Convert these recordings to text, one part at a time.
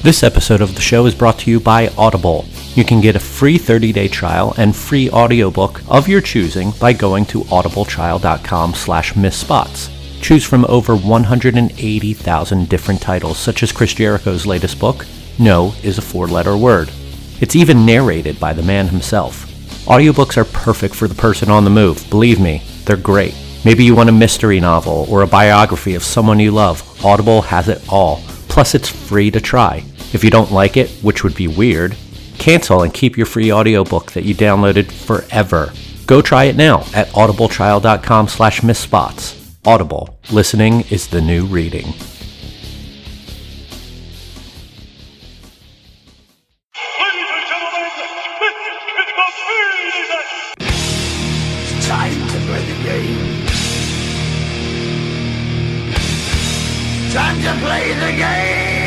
This episode of the show is brought to you by Audible. You can get a free 30-day trial and free audiobook of your choosing by going to audibletrial.com/missspots. Choose from over 180,000 different titles, such as Chris Jericho's latest book, No is a Four-Letter Word. It's even narrated by the man himself. Audiobooks are perfect for the person on the move. Believe me, they're great. Maybe you want a mystery novel or a biography of someone you love. Audible has it all. Plus, it's free to try. If you don't like it, which would be weird, cancel and keep your free audiobook that you downloaded forever. Go try it now at audibletrial.com/missspots. Audible. Listening is the new reading. It's time to play the game. Time to play the game.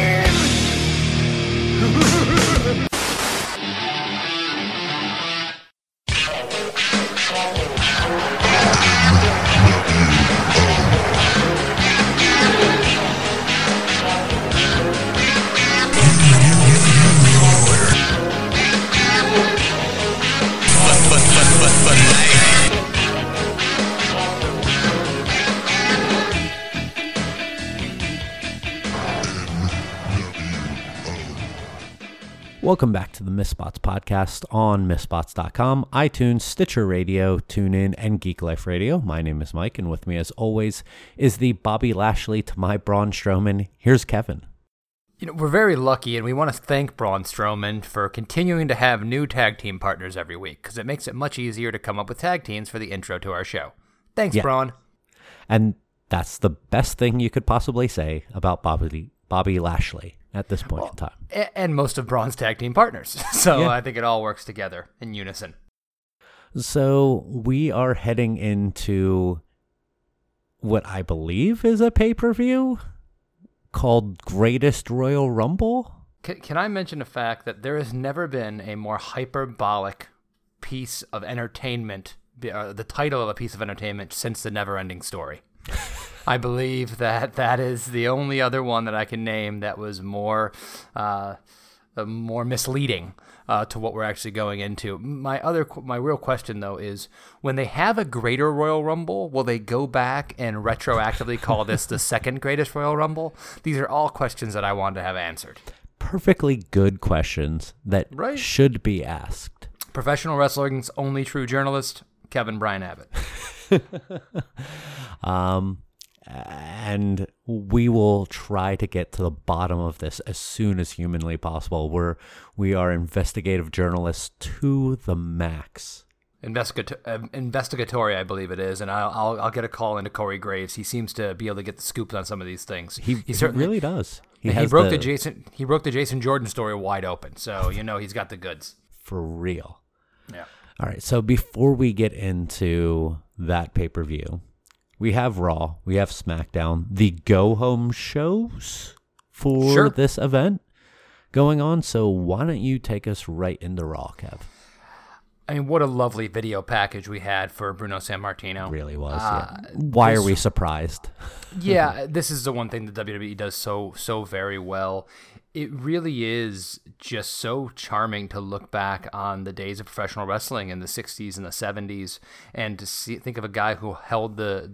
Welcome back to the Missspots podcast on missspots.com, iTunes, Stitcher Radio, TuneIn, and Geek Life Radio. My name is Mike, and with me, as always, is the Bobby Lashley to my Braun Strowman. Here's Kevin. You know, we're very lucky, and we want to thank Braun Strowman for continuing to have new tag team partners every week, because it makes it much easier to come up with tag teams for the intro to our show. Thanks, Braun. And that's the best thing you could possibly say about Bobby Lashley at this point in time. And most of Braun's tag team partners. So yeah. I think it all works together in unison. So we are heading into what I believe is a pay-per-view called Greatest Royal Rumble. Can I mention the fact that there has never been a more hyperbolic piece of entertainment, the title of a piece of entertainment, since The Never-Ending Story? I believe that is the only other one that I can name that was more misleading to what we're actually going into. My real question, though, is when they have a greater Royal Rumble, will they go back and retroactively call this the second greatest Royal Rumble? These are all questions that I want to have answered. Perfectly good questions that should be asked. Professional wrestling's only true journalist, Kevin Brian Abbott. And we will try to get to the bottom of this as soon as humanly possible. We are investigative journalists to the max. Investigatory, I believe it is, and I'll get a call into Corey Graves. He seems to be able to get the scoops on some of these things. He really does. He broke the Jason Jordan story wide open, so he's got the goods for real. Yeah. All right. So before we get into that pay-per-view, we have Raw, we have SmackDown, the go-home shows for this event going on. So why don't you take us right into Raw, Kev? I mean, what a lovely video package we had for Bruno Sammartino. It really was, yeah. Why are we surprised? Yeah, this is the one thing that WWE does so very well. It really is just so charming to look back on the days of professional wrestling in the 60s and the 70s and to think of a guy who held the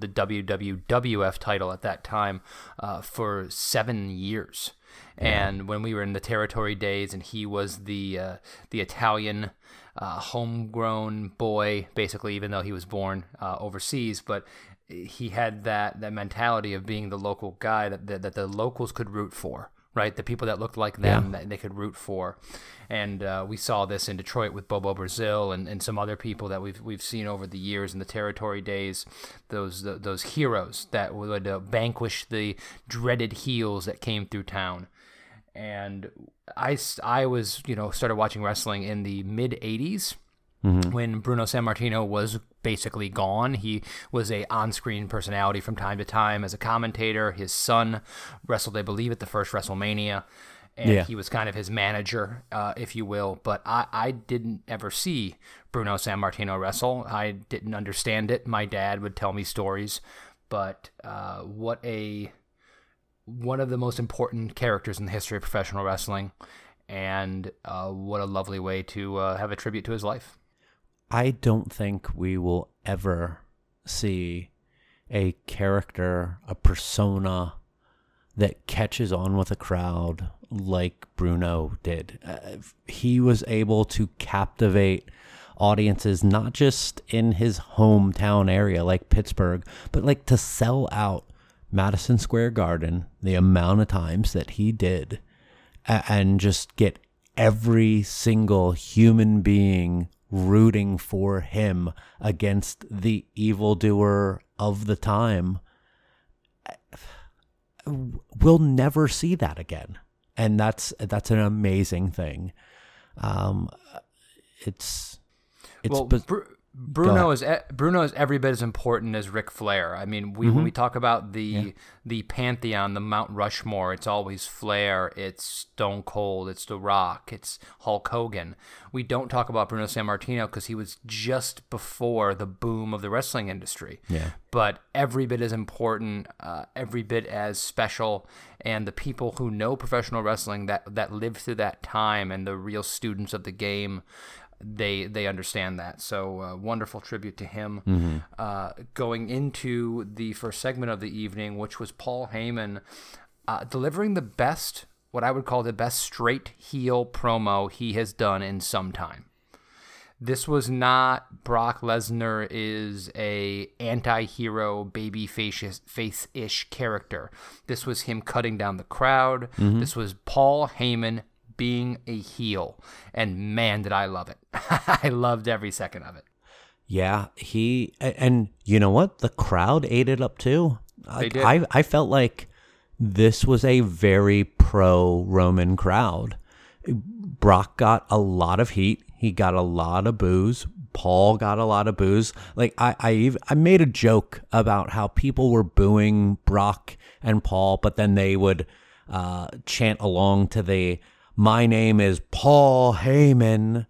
WWF title at that time for 7 years. Yeah. And when we were in the territory days and he was the Italian homegrown boy, basically, even though he was born overseas, but he had that mentality of being the local guy that the locals could root for. Right, the people that looked like them that they could root for, and we saw this in Detroit with Bobo Brazil and some other people that we've seen over the years in the territory days. Those heroes that would vanquish the dreaded heels that came through town. And I was started watching wrestling in the mid '80s. Mm-hmm. When Bruno Sammartino was basically gone. He was a on-screen personality from time to time as a commentator. His son wrestled, I believe, at the first WrestleMania, and he was kind of his manager, if you will. But I didn't ever see Bruno Sammartino wrestle. I didn't understand it. My dad would tell me stories, but what a one of the most important characters in the history of professional wrestling, and what a lovely way to have a tribute to his life. I don't think we will ever see a character, a persona that catches on with a crowd like Bruno did. He was able to captivate audiences, not just in his hometown area like Pittsburgh, but like to sell out Madison Square Garden the amount of times that he did, and just get every single human being rooting for him against the evildoer of the time. We'll never see that again, and that's an amazing thing. It's well, Bruno is every bit as important as Ric Flair. I mean, when we talk about the pantheon, the Mount Rushmore, it's always Flair, it's Stone Cold, it's The Rock, it's Hulk Hogan. We don't talk about Bruno Sammartino because he was just before the boom of the wrestling industry. Yeah. But every bit as important, every bit as special, and the people who know professional wrestling that lived through that time and the real students of the game, they understand that. So wonderful tribute to him. Going into the first segment of the evening, which was Paul Heyman delivering what I would call the best straight heel promo he has done in some time. This was not Brock Lesnar is a anti-hero, baby face-ish character. This was him cutting down the crowd. This was Paul Heyman being a heel, and man, did I love it. I loved every second of it. Yeah, and you know what? The crowd ate it up too. They did. I felt like this was a very pro-Roman crowd. Brock got a lot of heat. He got a lot of boos. Paul got a lot of boos. Like I made a joke about how people were booing Brock and Paul, but then they would chant along to the "My name is Paul Heyman,"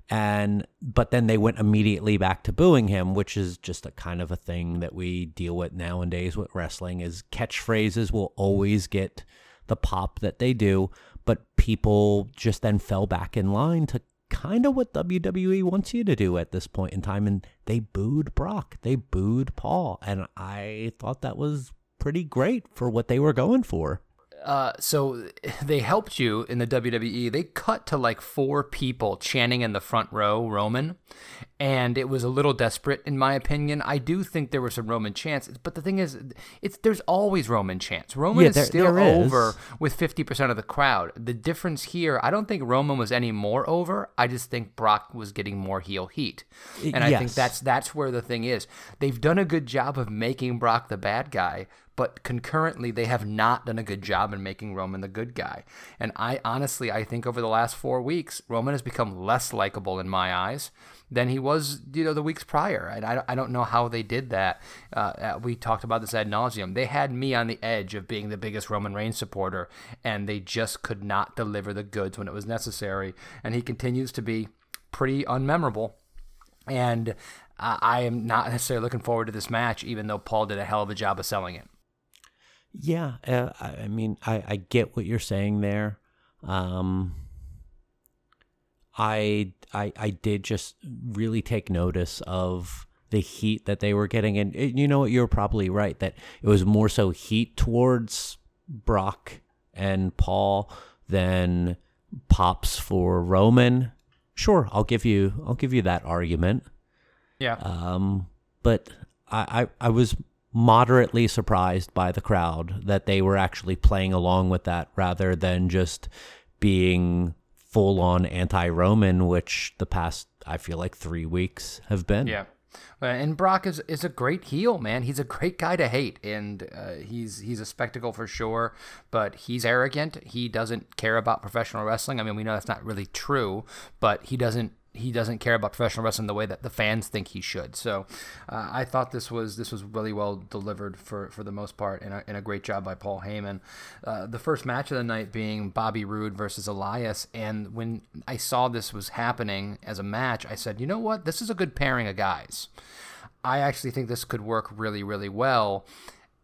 but then they went immediately back to booing him, which is just a kind of a thing that we deal with nowadays with wrestling. Is catchphrases will always get the pop that they do, but people just then fell back in line to kind of what WWE wants you to do at this point in time, and they booed Brock, they booed Paul, and I thought that was pretty great for what they were going for. So they helped you in the WWE. They cut to like 4 people chanting in the front row Roman, and it was a little desperate in my opinion. I do think there were some Roman chants, but the thing is, there's always Roman chants. Roman is still over with 50% of the crowd. The difference here, I don't think Roman was any more over. I just think Brock was getting more heel heat, and I think that's where the thing is. They've done a good job of making Brock the bad guy, but concurrently, they have not done a good job in making Roman the good guy. And I think over the last 4 weeks, Roman has become less likable in my eyes than he was, the weeks prior. And I don't know how they did that. We talked about this ad nauseum. They had me on the edge of being the biggest Roman Reigns supporter, and they just could not deliver the goods when it was necessary. And he continues to be pretty unmemorable. And I am not necessarily looking forward to this match, even though Paul did a hell of a job of selling it. Yeah, I mean, I get what you're saying there. I did just really take notice of the heat that they were getting, and you know what, you're probably right that it was more so heat towards Brock and Paul than pops for Roman. Sure, I'll give you that argument. Yeah. But I was moderately surprised by the crowd that they were actually playing along with that rather than just being full-on anti-Roman, which the past, I feel like, 3 weeks have been. Yeah. And Brock is a great heel, man. He's a great guy to hate, and he's a spectacle for sure, but he's arrogant. He doesn't care about professional wrestling. I mean, we know that's not really true, but he doesn't care about professional wrestling the way that the fans think he should. So I thought this was really well delivered for the most part, and a great job by Paul Heyman. The first match of the night being Bobby Roode versus Elias, and when I saw this was happening as a match, I said, you know what? This is a good pairing of guys. I actually think this could work really, really well.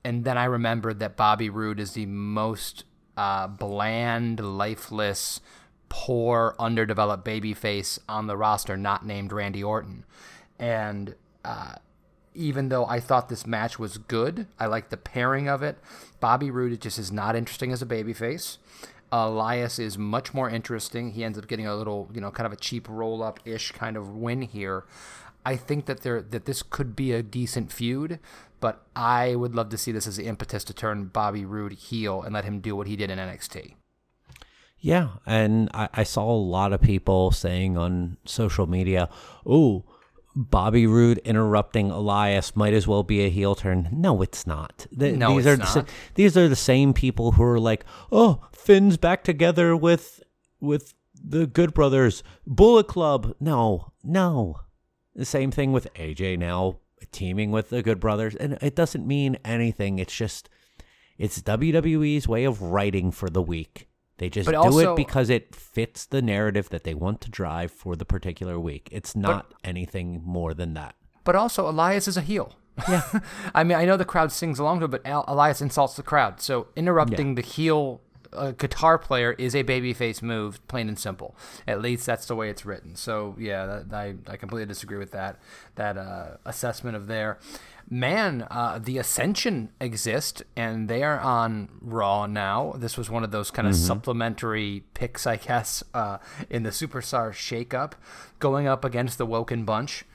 And then I remembered that Bobby Roode is the most bland, lifeless, poor, underdeveloped babyface on the roster, not named Randy Orton. And even though I thought this match was good, I liked the pairing of it, Bobby Roode just is not interesting as a babyface. Elias is much more interesting. He ends up getting a little, kind of a cheap roll-up-ish kind of win here. I think that this could be a decent feud, but I would love to see this as the impetus to turn Bobby Roode heel and let him do what he did in NXT. Yeah, and I saw a lot of people saying on social media, "Oh, Bobby Roode interrupting Elias might as well be a heel turn." No, it's not. These are the same people who are like, "Oh, Finn's back together with the Good Brothers, Bullet Club." No. The same thing with AJ now teaming with the Good Brothers, and it doesn't mean anything. It's just it's WWE's way of writing for the week. They just do it because it fits the narrative that they want to drive for the particular week. It's not anything more than that. But also, Elias is a heel. Yeah. I mean, I know the crowd sings along to it, but Elias insults the crowd. So interrupting the heel guitar player is a babyface move, plain and simple. At least that's the way it's written. So, yeah, I completely disagree with that assessment of there. Man, the Ascension exist, and they are on Raw now. This was one of those kind of supplementary picks, I guess, in the Superstar shakeup, going up against the Woken Bunch.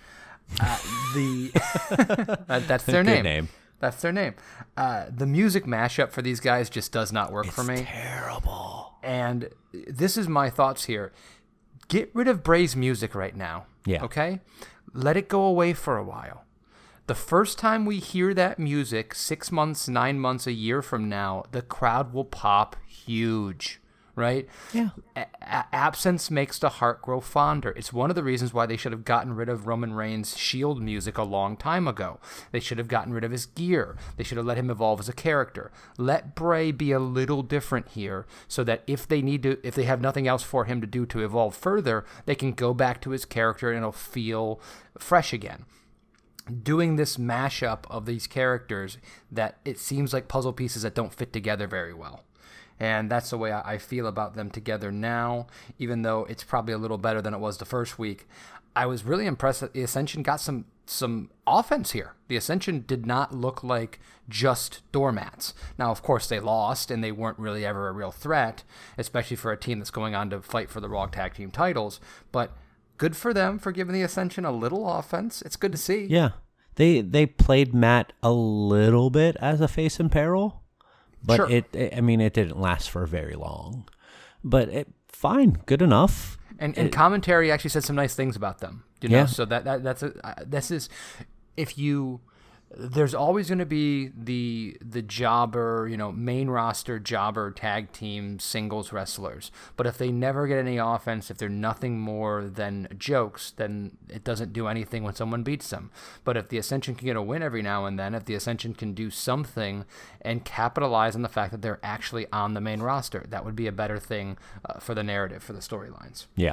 That's their name. That's their name. The music mashup for these guys just does not work for me. It's terrible. And this is my thoughts here. Get rid of Bray's music right now. Yeah. Okay? Let it go away for a while. The first time we hear that music, 6 months, 9 months, a year from now, the crowd will pop huge. Right? Yeah. Absence makes the heart grow fonder. It's one of the reasons why they should have gotten rid of Roman Reigns' Shield music a long time ago. They should have gotten rid of his gear. They should have let him evolve as a character. Let Bray be a little different here so that if they have nothing else for him to do to evolve further, they can go back to his character and it'll feel fresh again. Doing this mashup of these characters that it seems like puzzle pieces that don't fit together very well. And that's the way I feel about them together now, even though it's probably a little better than it was the first week. I was really impressed that the Ascension got some offense here. The Ascension did not look like just doormats. Now, of course, they lost, and they weren't really ever a real threat, especially for a team that's going on to fight for the Raw Tag Team titles. But good for them for giving the Ascension a little offense. It's good to see. Yeah. They played Matt a little bit as a face in peril. But sure. it didn't last for very long. But fine, good enough. And commentary actually said some nice things about them. Yeah. So there's always going to be the jobber, main roster jobber tag team singles wrestlers. But if they never get any offense, if they're nothing more than jokes, then it doesn't do anything when someone beats them. But if the Ascension can get a win every now and then, if the Ascension can do something and capitalize on the fact that they're actually on the main roster, that would be a better thing for the narrative, for the storylines. Yeah.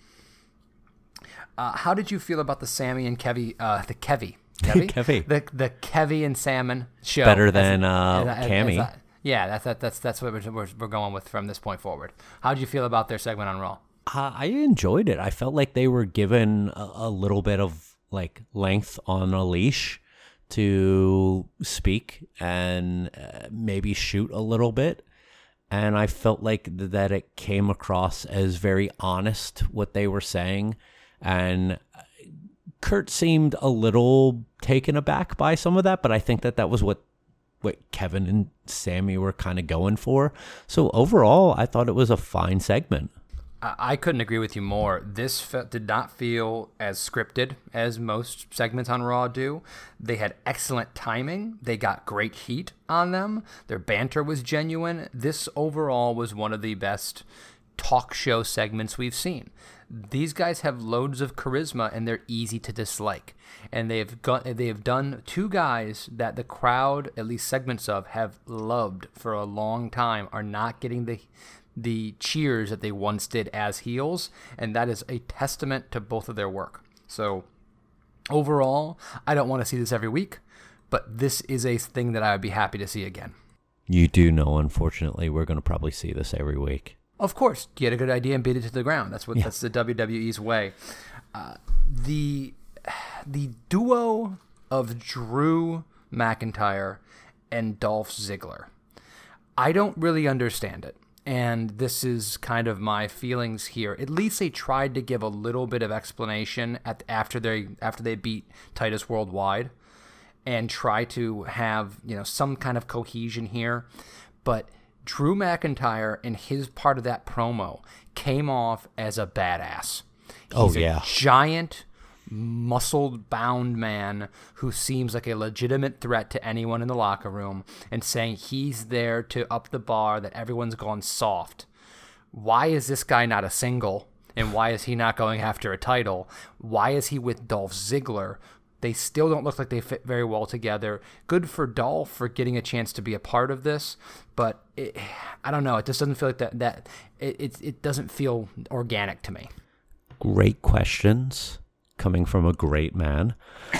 How did you feel about the Sammy and Kevy? Kevy. The Kevy and Salmon show. Better than Cammy. Yeah, that's what we're going with from this point forward. How did you feel about their segment on Raw? I enjoyed it. I felt like they were given a little bit of length on a leash to speak and maybe shoot a little bit. And I felt like that it came across as very honest what they were saying. And Kurt seemed a little taken aback by some of that, but I think that was what Kevin and Sammy were kind of going for. So overall, I thought it was a fine segment. I couldn't agree with you more. This did not feel as scripted as most segments on Raw do. They had excellent timing. They got great heat on them. Their banter was genuine. This overall was one of the best talk show segments we've seen. These guys have loads of charisma and they're easy to dislike. And they have done two guys that the crowd, at least segments of, have loved for a long time, are not getting the cheers that they once did as heels, and that is a testament to both of their work. So overall, I don't want to see this every week, but this is a thing that I would be happy to see again. You do know, unfortunately, we're going to probably see this every week. Of course, get a good idea and beat it to the ground. That's the WWE's way. The duo of Drew McIntyre and Dolph Ziggler. I don't really understand it. And this is kind of my feelings here. At least they tried to give a little bit of explanation after they beat Titus Worldwide, and try to have some kind of cohesion here. But Drew McIntyre in his part of that promo came off as a badass. He's a giant, muscle-bound man who seems like a legitimate threat to anyone in the locker room, and saying he's there to up the bar, that everyone's gone soft. Why is this guy not a single? And why is he not going after a title? Why is he with Dolph Ziggler? They still don't look like they fit very well together. Good for Dolph for getting a chance to be a part of this, but I don't know. It just doesn't feel like that. It doesn't feel organic to me. Great questions coming from a great man.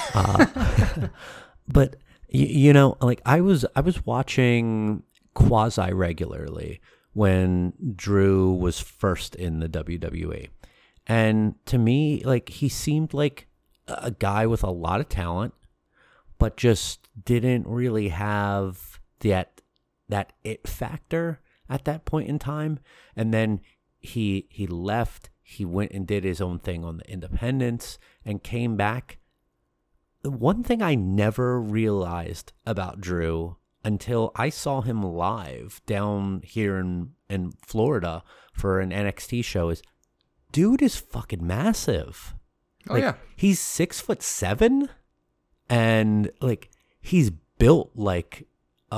But like I was watching quasi regularly when Drew was first in the WWE, and to me, like, he seemed like a guy with a lot of talent, but just didn't really have that it factor at that point in time. And then he left. He went and did his own thing on the independents and came back. The one thing I never realized about Drew until I saw him live down here in Florida for an NXT show is, dude is fucking massive. Oh, yeah. He's 6'7", and like he's built like a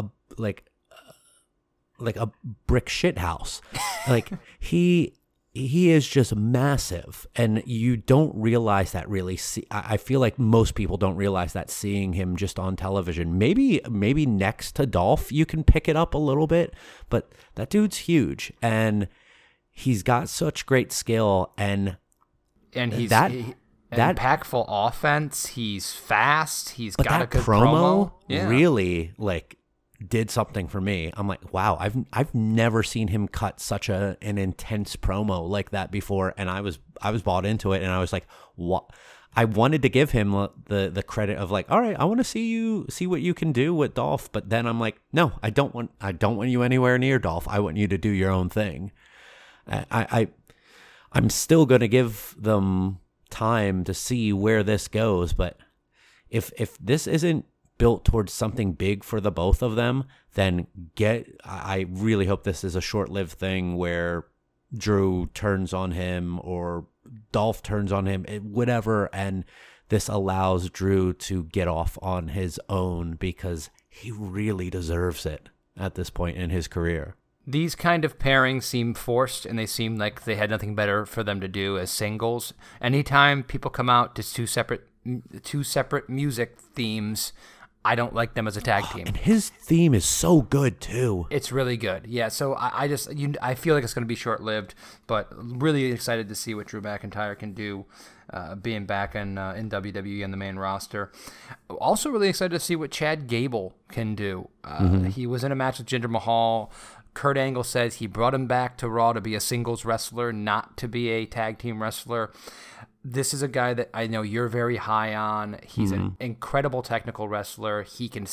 brick shit house. Like he is just massive, and you don't realize that really. I feel like most people don't realize that seeing him just on television. Maybe next to Dolph you can pick it up a little bit, but that dude's huge, and he's got such great skill, and he's that impactful offense. He's fast. He's got a good promo. Yeah. Really like did something for me. I'm like, wow, I've never seen him cut such an intense promo like that before, and I was bought into it, and I was like, what? I wanted to give him the credit of like, all right, I want to see what you can do with Dolph, but then I'm like, no, I don't want you anywhere near Dolph. I want you to do your own thing. I'm still going to give them time to see where this goes, but if this isn't built towards something big for the both of them, then I really hope this is a short-lived thing where Drew turns on him or Dolph turns on him, whatever, and this allows Drew to get off on his own because he really deserves it at this point in his career. These kind of pairings seem forced, and they seem like they had nothing better for them to do as singles. Anytime people come out to two separate music themes, I don't like them as a tag team. And his theme is so good too. It's really good. Yeah, so I feel like it's going to be short-lived, but really excited to see what Drew McIntyre can do being back in WWE on the main roster. Also really excited to see what Chad Gable can do. He was in a match with Jinder Mahal. Kurt Angle says he brought him back to Raw to be a singles wrestler, not to be a tag team wrestler. This is a guy that I know you're very high on. He's an incredible technical wrestler. He can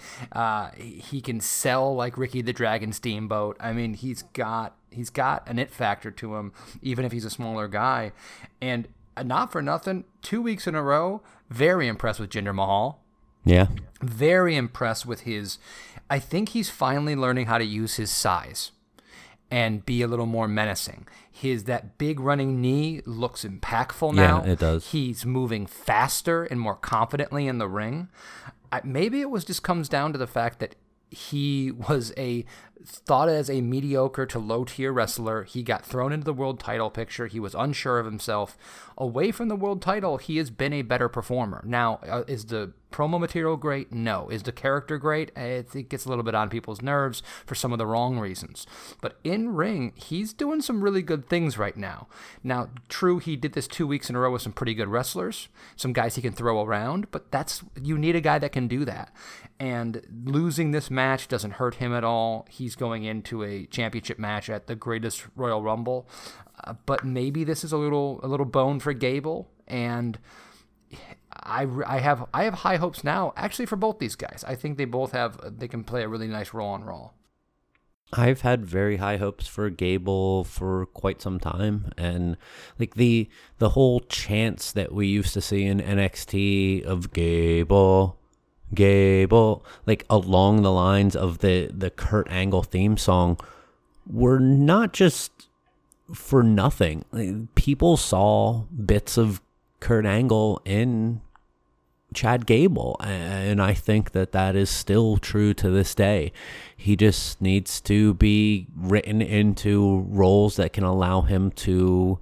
sell like Ricky the Dragon Steamboat. I mean, he's got an it factor to him, even if he's a smaller guy. And not for nothing, 2 weeks in a row, very impressed with Jinder Mahal. Yeah. Very impressed with I think he's finally learning how to use his size and be a little more menacing. That big running knee looks impactful now. Yeah, it does. He's moving faster and more confidently in the ring. Maybe it just comes down to the fact that he was a thought as a mediocre to low-tier wrestler. He got thrown into the world title picture. He was unsure of himself. Away from the world title, he has been a better performer. Now, is the promo material great? No. Is the character great? It gets a little bit on people's nerves for some of the wrong reasons. But in ring, he's doing some really good things right now. Now, true, he did this 2 weeks in a row with some pretty good wrestlers, some guys he can throw around, but you need a guy that can do that. And losing this match doesn't hurt him at all. He's going into a championship match at the Greatest Royal Rumble. But maybe this is a little bone for Gable, and I have high hopes now, actually, for both these guys. I think they can play a really nice role on Raw. I've had very high hopes for Gable for quite some time, and like the whole chants that we used to see in NXT of Gable, like along the lines of the Kurt Angle theme song, were not just for nothing. Like, people saw bits of Kurt Angle in Chad Gable, and I think that is still true to this day. He just needs to be written into roles that can allow him to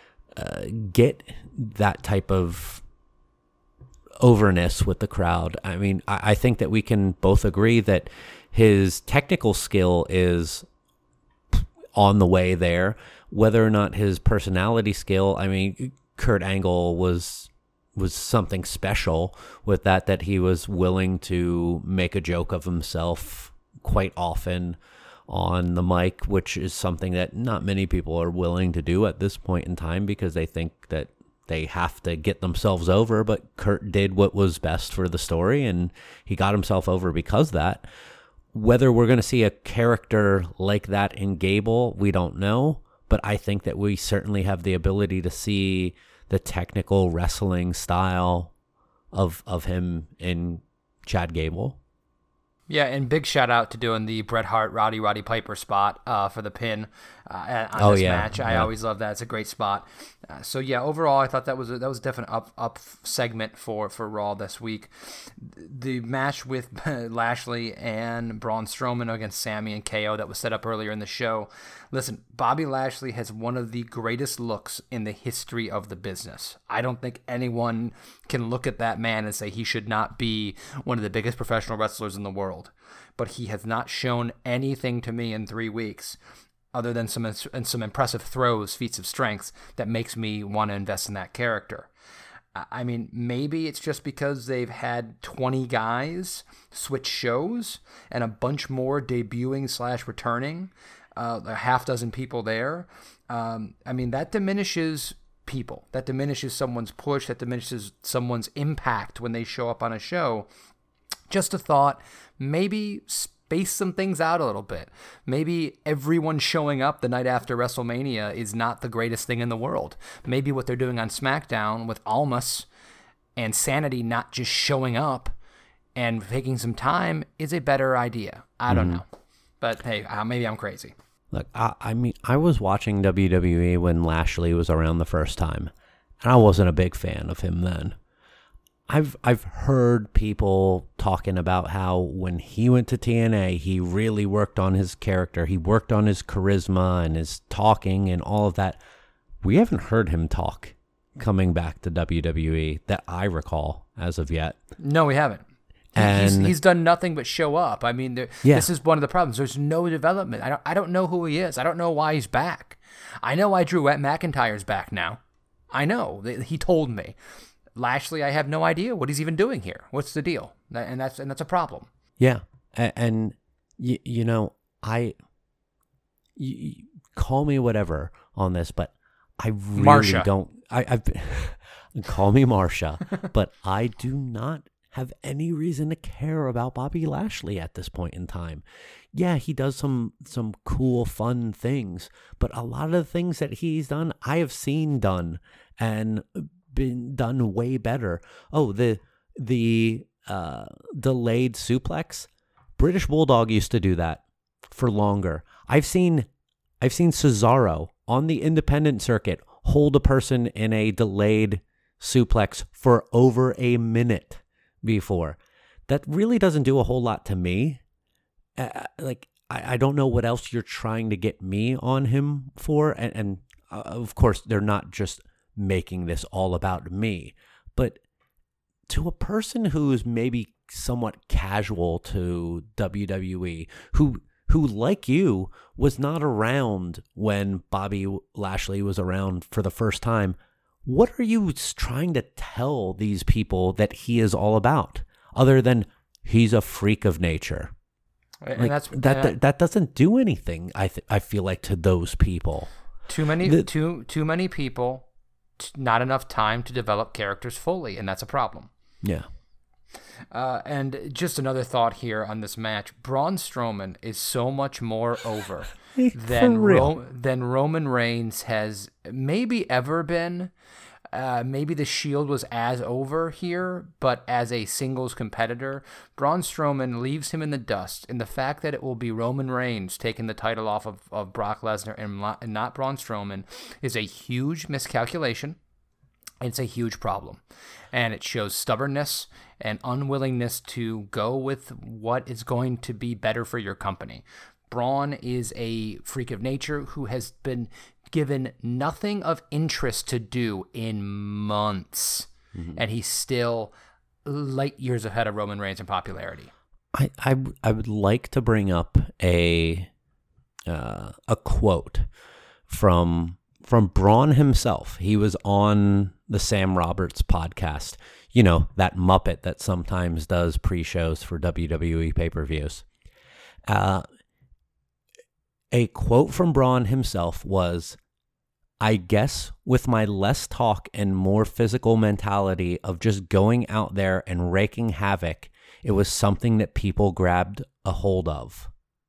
get that type of overness with the crowd. I mean, I think that we can both agree that his technical skill is on the way there. Whether or not his personality skill, I mean, Kurt Angle was something special with that he was willing to make a joke of himself quite often on the mic, which is something that not many people are willing to do at this point in time because they think that they have to get themselves over. But Kurt did what was best for the story, and he got himself over because of that. Whether we're going to see a character like that in Gable, we don't know. But I think that we certainly have the ability to see the technical wrestling style of him in Chad Gable. Yeah, and big shout out to doing the Bret Hart Roddy Piper spot for the pin on this match. I always love that. It's a great spot. So yeah, overall, I thought that was a definite up segment for Raw this week. The match with Lashley and Braun Strowman against Sami and KO that was set up earlier in the show. Listen, Bobby Lashley has one of the greatest looks in the history of the business. I don't think anyone can look at that man and say he should not be one of the biggest professional wrestlers in the world. But he has not shown anything to me in 3 weeks other than some impressive throws, feats of strength, that makes me want to invest in that character. I mean, maybe it's just because they've had 20 guys switch shows and a bunch more debuting / returning, a half dozen people there. I mean, that diminishes people. That diminishes someone's push. That diminishes someone's impact when they show up on a show. Just a thought, maybe space some things out a little bit. Maybe everyone showing up the night after WrestleMania is not the greatest thing in the world. Maybe what they're doing on SmackDown with Almas and Sanity not just showing up and taking some time is a better idea. I don't know. But hey, maybe I'm crazy. Look, I mean, I was watching WWE when Lashley was around the first time, and I wasn't a big fan of him then. I've heard people talking about how when he went to TNA, he really worked on his character. He worked on his charisma and his talking and all of that. We haven't heard him talk coming back to WWE that I recall as of yet. No, we haven't. And he's done nothing but show up. I mean, this is one of the problems. There's no development. I don't know who he is. I don't know why he's back. I know why Drew McIntyre's back now. I know. He told me. Lashley, I have no idea what he's even doing here. What's the deal? And that's a problem. Yeah, and you know, call me whatever on this, but I really Marsha. don't. I've call me Marsha, but I do not have any reason to care about Bobby Lashley at this point in time. Yeah, he does some cool, fun things, but a lot of the things that he's done, I have seen done and been done way better. Oh, the delayed suplex. British Bulldog used to do that for longer. I've seen Cesaro on the independent circuit hold a person in a delayed suplex for over a minute before. That really doesn't do a whole lot to me. Like, I don't know what else you're trying to get me on him for. And of course, they're not just making this all about me. But to a person who's maybe somewhat casual to WWE, who like you, was not around when Bobby Lashley was around for the first time, what are you trying to tell these people that he is all about, other than he's a freak of nature? And like, that doesn't do anything. I feel like, to those people. Too many people, not enough time to develop characters fully, and that's a problem. Yeah. And just another thought here on this match: Braun Strowman is so much more over than Roman Reigns has maybe ever been. Maybe the Shield was as over here, but as a singles competitor, Braun Strowman leaves him in the dust. And the fact that it will be Roman Reigns taking the title off of Brock Lesnar and not Braun Strowman is a huge miscalculation. It's a huge problem. And it shows stubbornness and unwillingness to go with what is going to be better for your company. Braun is a freak of nature who has been given nothing of interest to do in months, and he's still light years ahead of Roman Reigns in popularity. I would like to bring up a quote from Braun himself. He was on the Sam Roberts podcast, that Muppet that sometimes does pre-shows for WWE pay-per-views. A quote from Braun himself was, "I guess with my less talk and more physical mentality of just going out there and wreaking havoc, it was something that people grabbed a hold of."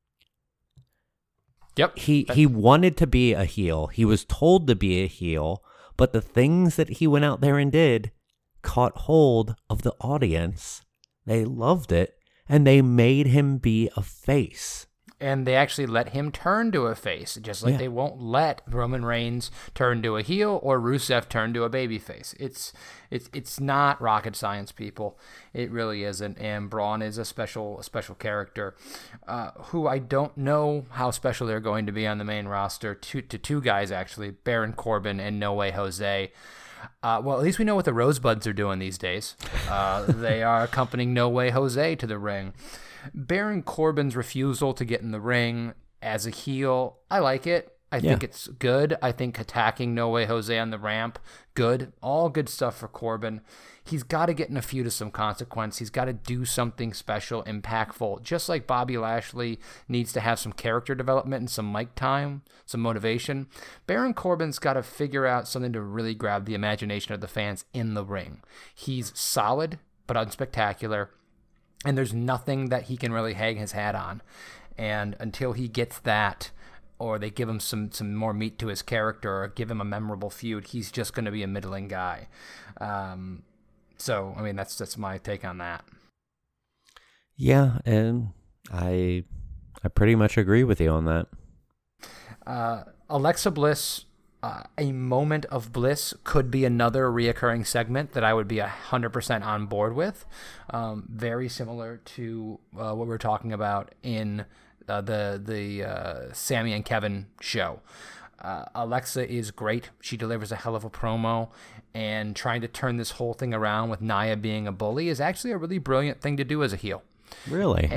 Yep. He wanted to be a heel. He was told to be a heel, but the things that he went out there and did caught hold of the audience. They loved it, and they made him be a face. And they actually let him turn to a face, just like they won't let Roman Reigns turn to a heel or Rusev turn to a babyface. It's not rocket science, people. It really isn't. And Braun is a special character, who I don't know how special they're going to be on the main roster. To two guys, actually, Baron Corbin and No Way Jose. Well, at least we know what the Rosebuds are doing these days. They are accompanying No Way Jose to the ring. Baron Corbin's refusal to get in the ring as a heel, I like it. I think it's good. I think attacking No Way Jose on the ramp, good. All good stuff for Corbin. He's got to get in a feud of some consequence. He's got to do something special, impactful. Just like Bobby Lashley needs to have some character development and some mic time, some motivation, Baron Corbin's got to figure out something to really grab the imagination of the fans in the ring. He's solid, but unspectacular. And there's nothing that he can really hang his hat on. And until he gets that, or they give him some more meat to his character, or give him a memorable feud, he's just going to be a middling guy. So, I mean, that's my take on that. Yeah, and I pretty much agree with you on that. Alexa Bliss, a moment of bliss could be another reoccurring segment that I would be 100% on board with. Very similar to what we're talking about in the Sammy and Kevin show. Alexa is great. She delivers a hell of a promo, and trying to turn this whole thing around with Nia being a bully is actually a really brilliant thing to do as a heel. Really?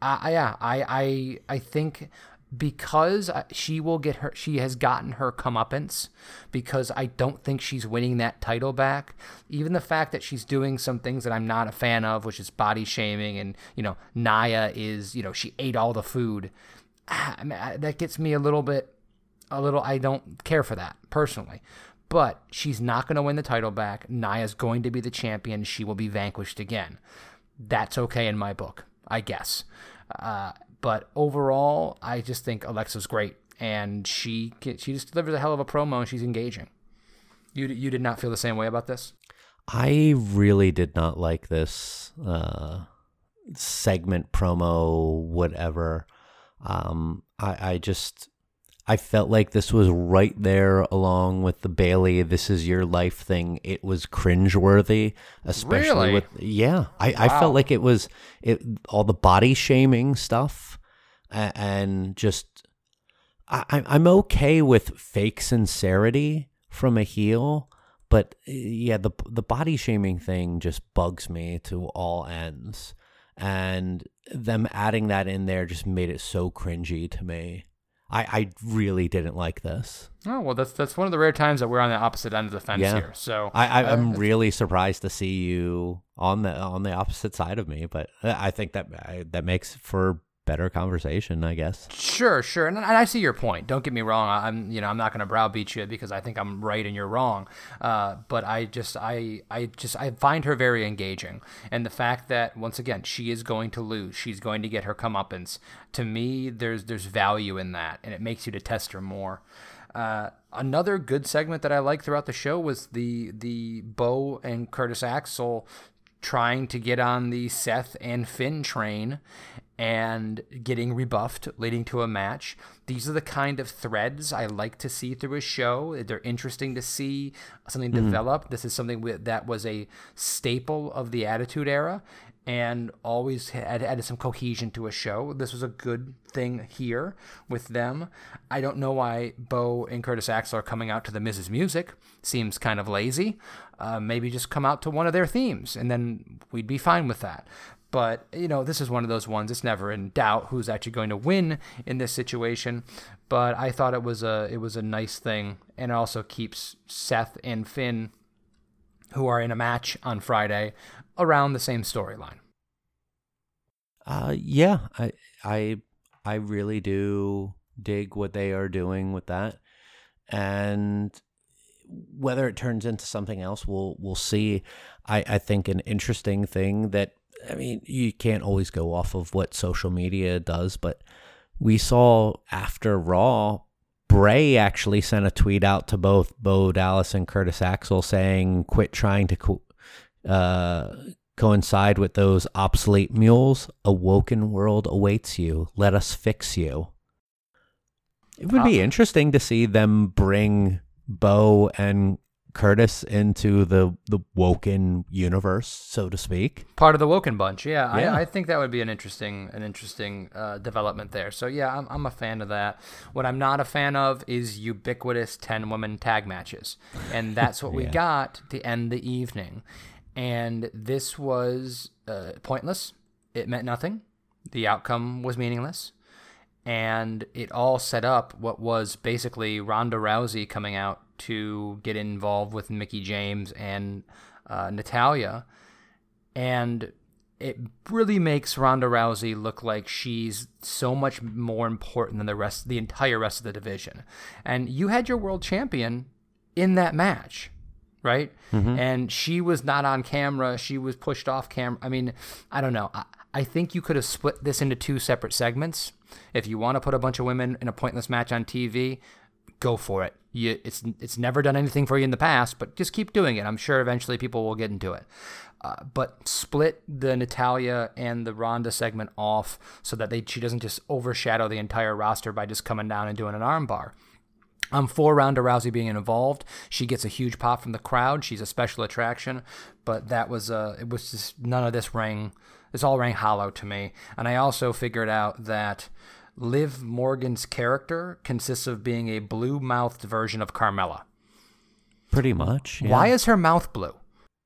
I think because she has gotten her comeuppance, because I don't think she's winning that title back. Even the fact that she's doing some things that I'm not a fan of, which is body shaming, and Nia is, she ate all the food. That gets me a little. I don't care for that personally. But she's not going to win the title back. Nia's going to be the champion. She will be vanquished again. That's okay in my book, I guess. But overall, I just think Alexa's great, and she just delivers a hell of a promo, and she's engaging. You did not feel the same way about this? I really did not like this segment, promo, whatever. I felt like this was right there along with the Bailey "This Is Your Life" thing. It was cringeworthy, especially really? I felt like it was all the body shaming stuff, and just I'm okay with fake sincerity from a heel, but yeah, the body shaming thing just bugs me to all ends, and them adding that in there just made it so cringy to me. I really didn't like this. Oh, well, that's one of the rare times that we're on the opposite end of the fence here. So I'm really surprised to see you on the opposite side of me, but I think that makes for better conversation, I guess. Sure. And I see your point. Don't get me wrong. I'm not going to browbeat you because I think I'm right and you're wrong. But I find her very engaging. And the fact that, once again, she is going to lose. She's going to get her comeuppance. To me, there's value in that, and it makes you to test her more. Another good segment that I liked throughout the show was the Bo and Curtis Axel trying to get on the Seth and Finn train and getting rebuffed, leading to a match. These are the kind of threads I like to see through a show. They're interesting to see something develop. This is something that was a staple of the Attitude Era and always had added some cohesion to a show. This was a good thing here with them. I don't know why Bo and Curtis Axel are coming out to the Miz's music. Seems kind of lazy. Maybe just come out to one of their themes, and then we'd be fine with that. But, this is one of those ones. It's never in doubt who's actually going to win in this situation. But I thought it was a nice thing, and it also keeps Seth and Finn, who are in a match on Friday, around the same storyline. Yeah, I really do dig what they are doing with that, and whether it turns into something else, we'll see. I think an interesting thing that, you can't always go off of what social media does, but we saw after Raw, Bray actually sent a tweet out to both Bo Dallas and Curtis Axel saying, "Quit trying to coincide with those obsolete mules. A woken world awaits you. Let us fix you." It would be interesting to see them bring Bo and Curtis into the Woken universe, so to speak. Part of the Woken bunch, yeah. I think that would be an interesting development there. So yeah, I'm a fan of that. What I'm not a fan of is ubiquitous 10-woman tag matches, and that's what we got to end the evening. And this was pointless. It meant nothing. The outcome was meaningless. And it all set up what was basically Ronda Rousey coming out to get involved with Mickie James and Natalya. And it really makes Ronda Rousey look like she's so much more important than the entire rest of the division. And you had your world champion in that match, right? Mm-hmm. And she was not on camera. She was pushed off camera. I don't know. I think you could have split this into two separate segments. If you want to put a bunch of women in a pointless match on TV, go for it. It's never done anything for you in the past, but just keep doing it. I'm sure eventually people will get into it. But split the Natalya and the Ronda segment off so that she doesn't just overshadow the entire roster by just coming down and doing an armbar. I'm for Ronda Rousey being involved. She gets a huge pop from the crowd. She's a special attraction, but it was just none of this rang. This all rang hollow to me. And I also figured out that Liv Morgan's character consists of being a blue-mouthed version of Carmella. Pretty much. Yeah. Why is her mouth blue?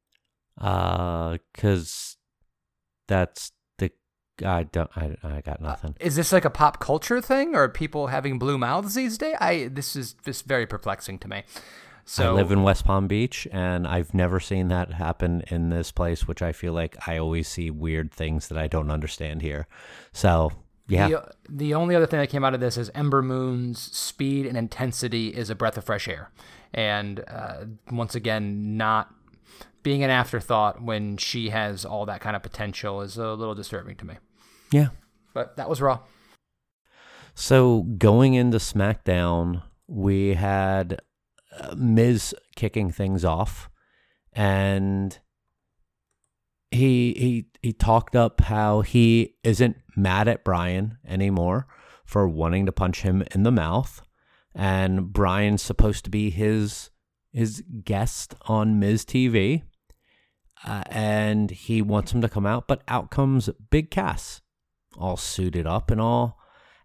'Cause that's the I got nothing. Is this like a pop culture thing, or are people having blue mouths these days? This is just very perplexing to me. So, I live in West Palm Beach, and I've never seen that happen in this place, which I feel like I always see weird things that I don't understand here. So, yeah. The only other thing that came out of this is Ember Moon's speed and intensity is a breath of fresh air. And once again, not being an afterthought when she has all that kind of potential is a little disturbing to me. Yeah. But that was Raw. So, going into SmackDown, we had Miz kicking things off, and he talked up how he isn't mad at Bryan anymore for wanting to punch him in the mouth, and Bryan's supposed to be his guest on Miz TV, and he wants him to come out, but out comes Big Cass, all suited up and all,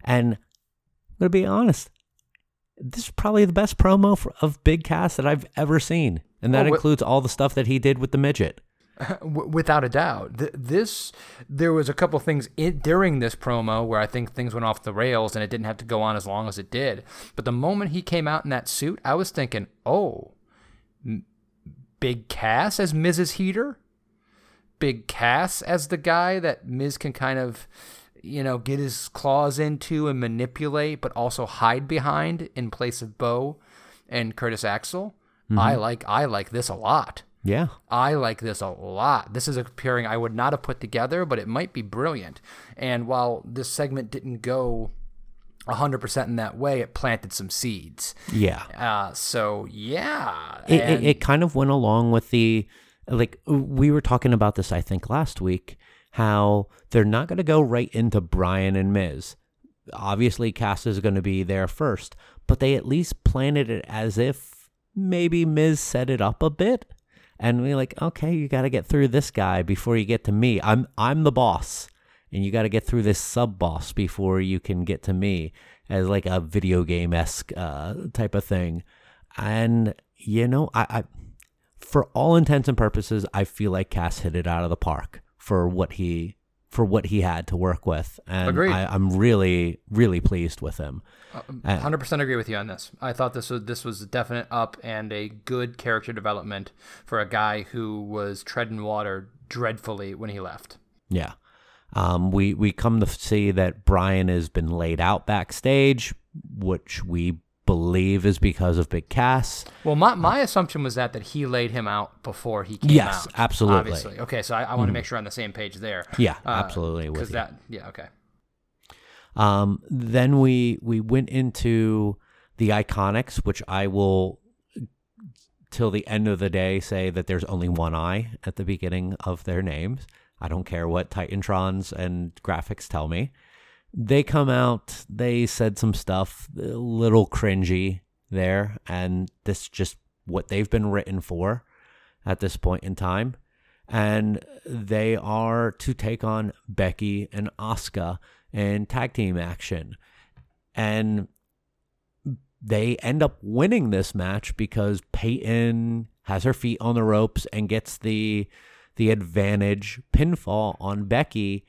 And I'm going to be honest, this is probably the best promo of Big Cass that I've ever seen. And that includes all the stuff that he did with the midget. Without a doubt. There was a couple things during this promo where I think things went off the rails and it didn't have to go on as long as it did. But the moment he came out in that suit, I was thinking, oh, Big Cass as Miz's heater? Big Cass as the guy that Miz can kind of, get his claws into and manipulate, but also hide behind in place of Bo and Curtis Axel. Mm-hmm. I like this a lot. Yeah. I like this a lot. This is a pairing I would not have put together, but it might be brilliant. And while this segment didn't go 100% in that way, it planted some seeds. Yeah. So, yeah. It kind of went along with we were talking about this, I think, last week, how they're not going to go right into Bryan and Miz. Obviously, Cass is going to be there first, but they at least planted it as if maybe Miz set it up a bit. And we're like, okay, you got to get through this guy before you get to me. I'm the boss, and you got to get through this sub boss before you can get to me, as like a video game-esque type of thing. And I for all intents and purposes, I feel like Cass hit it out of the park for what he had to work with, and Agreed. I'm really, really pleased with him. 100% agree with you on this. I thought this was a definite up and a good character development for a guy who was treading water dreadfully when he left. Yeah. We come to see that Bryan has been laid out backstage, which we believe is because of Big Cass. Well, my assumption was that he laid him out before he came out. Yes, absolutely. Obviously. Okay, so I want to make sure on the same page there. Yeah, absolutely. Okay. Then we went into the Iconics, which I will, till the end of the day, say that there's only one I at the beginning of their names. I don't care what Titantrons and graphics tell me. They come out, they said some stuff, a little cringy there, and this is just what they've been written for at this point in time. And they are to take on Becky and Asuka in tag team action. And they end up winning this match because Peyton has her feet on the ropes and gets the advantage pinfall on Becky.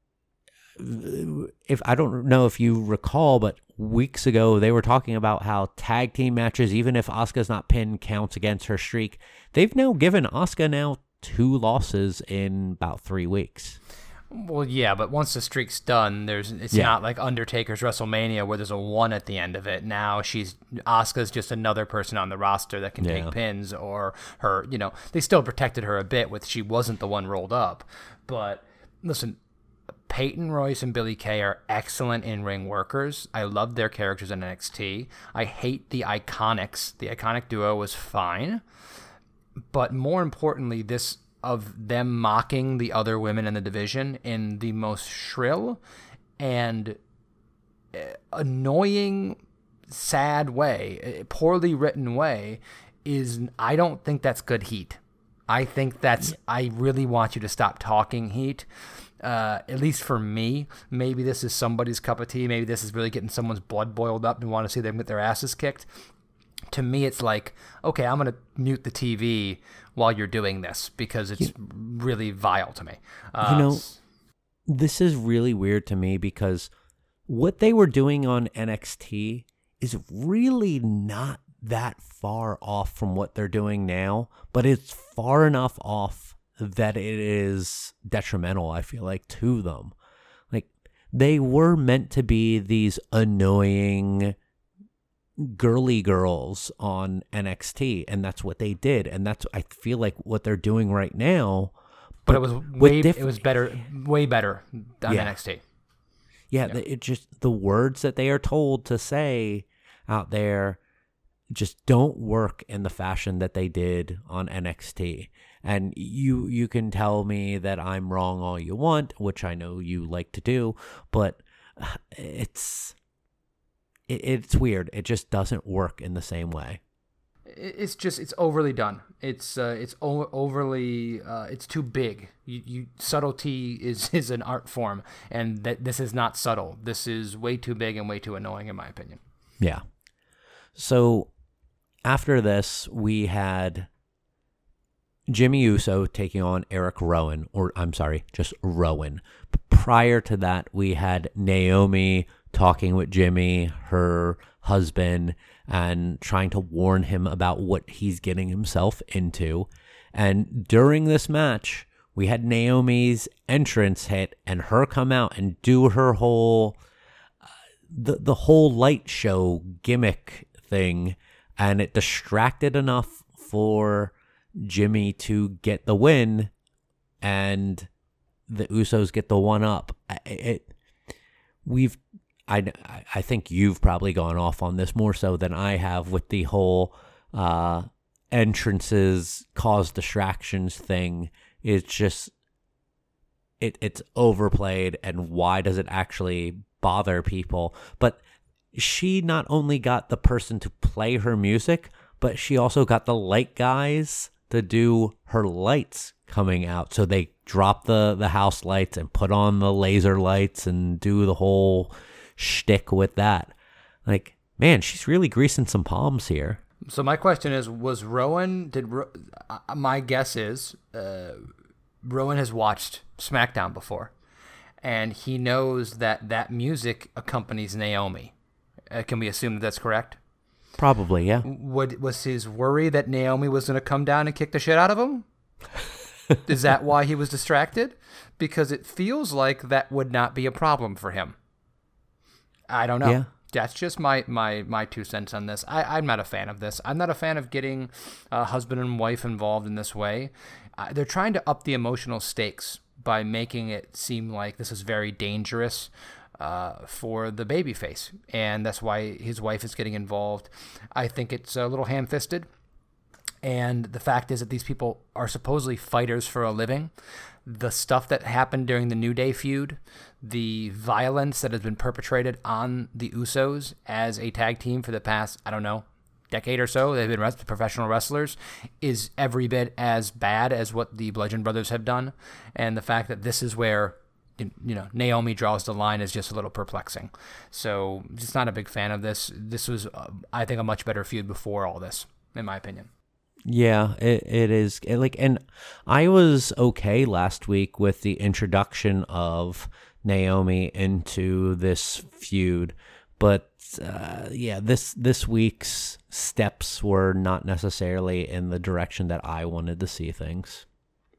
If I don't know if you recall, but weeks ago they were talking about how tag team matches, even if Asuka's not pinned, counts against her streak. They've now given Asuka 2 losses in about 3 weeks. Well, yeah, but once the streak's done, it's not like Undertaker's WrestleMania where there's a 1 at the end of it. Now Asuka's just another person on the roster that can take pins, or her, they still protected her a bit with she wasn't the one rolled up. But listen, Peyton Royce and Billie Kay are excellent in-ring workers. I love their characters in NXT. I hate the Iconics. The Iconic duo was fine. But more importantly, this of them mocking the other women in the division in the most shrill and annoying, sad way, poorly written way, I don't think that's good heat. I think I really want you to stop talking heat. At least for me, maybe this is somebody's cup of tea. Maybe this is really getting someone's blood boiled up and want to see them get their asses kicked. To me, it's like, okay, I'm going to mute the TV while you're doing this because it's really vile to me. This is really weird to me because what they were doing on NXT is really not that far off from what they're doing now, but it's far enough off that it is detrimental, I feel like, to them. Like, they were meant to be these annoying girly girls on NXT, and that's what they did, and that's, I feel like, what they're doing right now. But it was way better on NXT. Yeah, it just, the words that they are told to say out there just don't work in the fashion that they did on NXT. And you can tell me that I'm wrong all you want, which I know you like to do, but it's weird. It just doesn't work in the same way. It's overly done. It's overly it's too big. Subtlety is an art form, and this is not subtle. This is way too big and way too annoying, in my opinion. Yeah. So after this, we had Jimmy Uso taking on Eric Rowan, or I'm sorry, just Rowan. Prior to that, we had Naomi talking with Jimmy, her husband, and trying to warn him about what he's getting himself into. And during this match, we had Naomi's entrance hit and her come out and do her whole the whole light show gimmick thing, and it distracted enough for Jimmy to get the win, and the Usos get the one up. I think you've probably gone off on this more so than I have with the whole entrances cause distractions thing. It's just it's overplayed, and why does it actually bother people? But she not only got the person to play her music, but she also got the light guys to do her lights coming out. So they drop the house lights and put on the laser lights and do the whole shtick with that. Like, man, she's really greasing some palms here. So my question is, was Rowan, my guess is Rowan has watched SmackDown before, and he knows that music accompanies Naomi. Can we assume that that's correct? Probably, yeah. Was his worry that Naomi was going to come down and kick the shit out of him? Is that why he was distracted? Because it feels like that would not be a problem for him. I don't know. Yeah. That's just my 2 cents on this. I'm not a fan of this. I'm not a fan of getting husband and wife involved in this way. They're trying to up the emotional stakes by making it seem like this is very dangerous for the babyface, and that's why his wife is getting involved. I think it's a little ham-fisted, and the fact is that these people are supposedly fighters for a living. The stuff that happened during the New Day feud, the violence that has been perpetrated on the Usos as a tag team for the past, I don't know, decade or so, they've been professional wrestlers, is every bit as bad as what the Bludgeon Brothers have done. And the fact that this is where Naomi draws the line is just a little perplexing. So just not a big fan of this. This was, I think, a much better feud before all this, in my opinion. Yeah, it is. And I was okay last week with the introduction of Naomi into this feud, but this week's steps were not necessarily in the direction that I wanted to see things.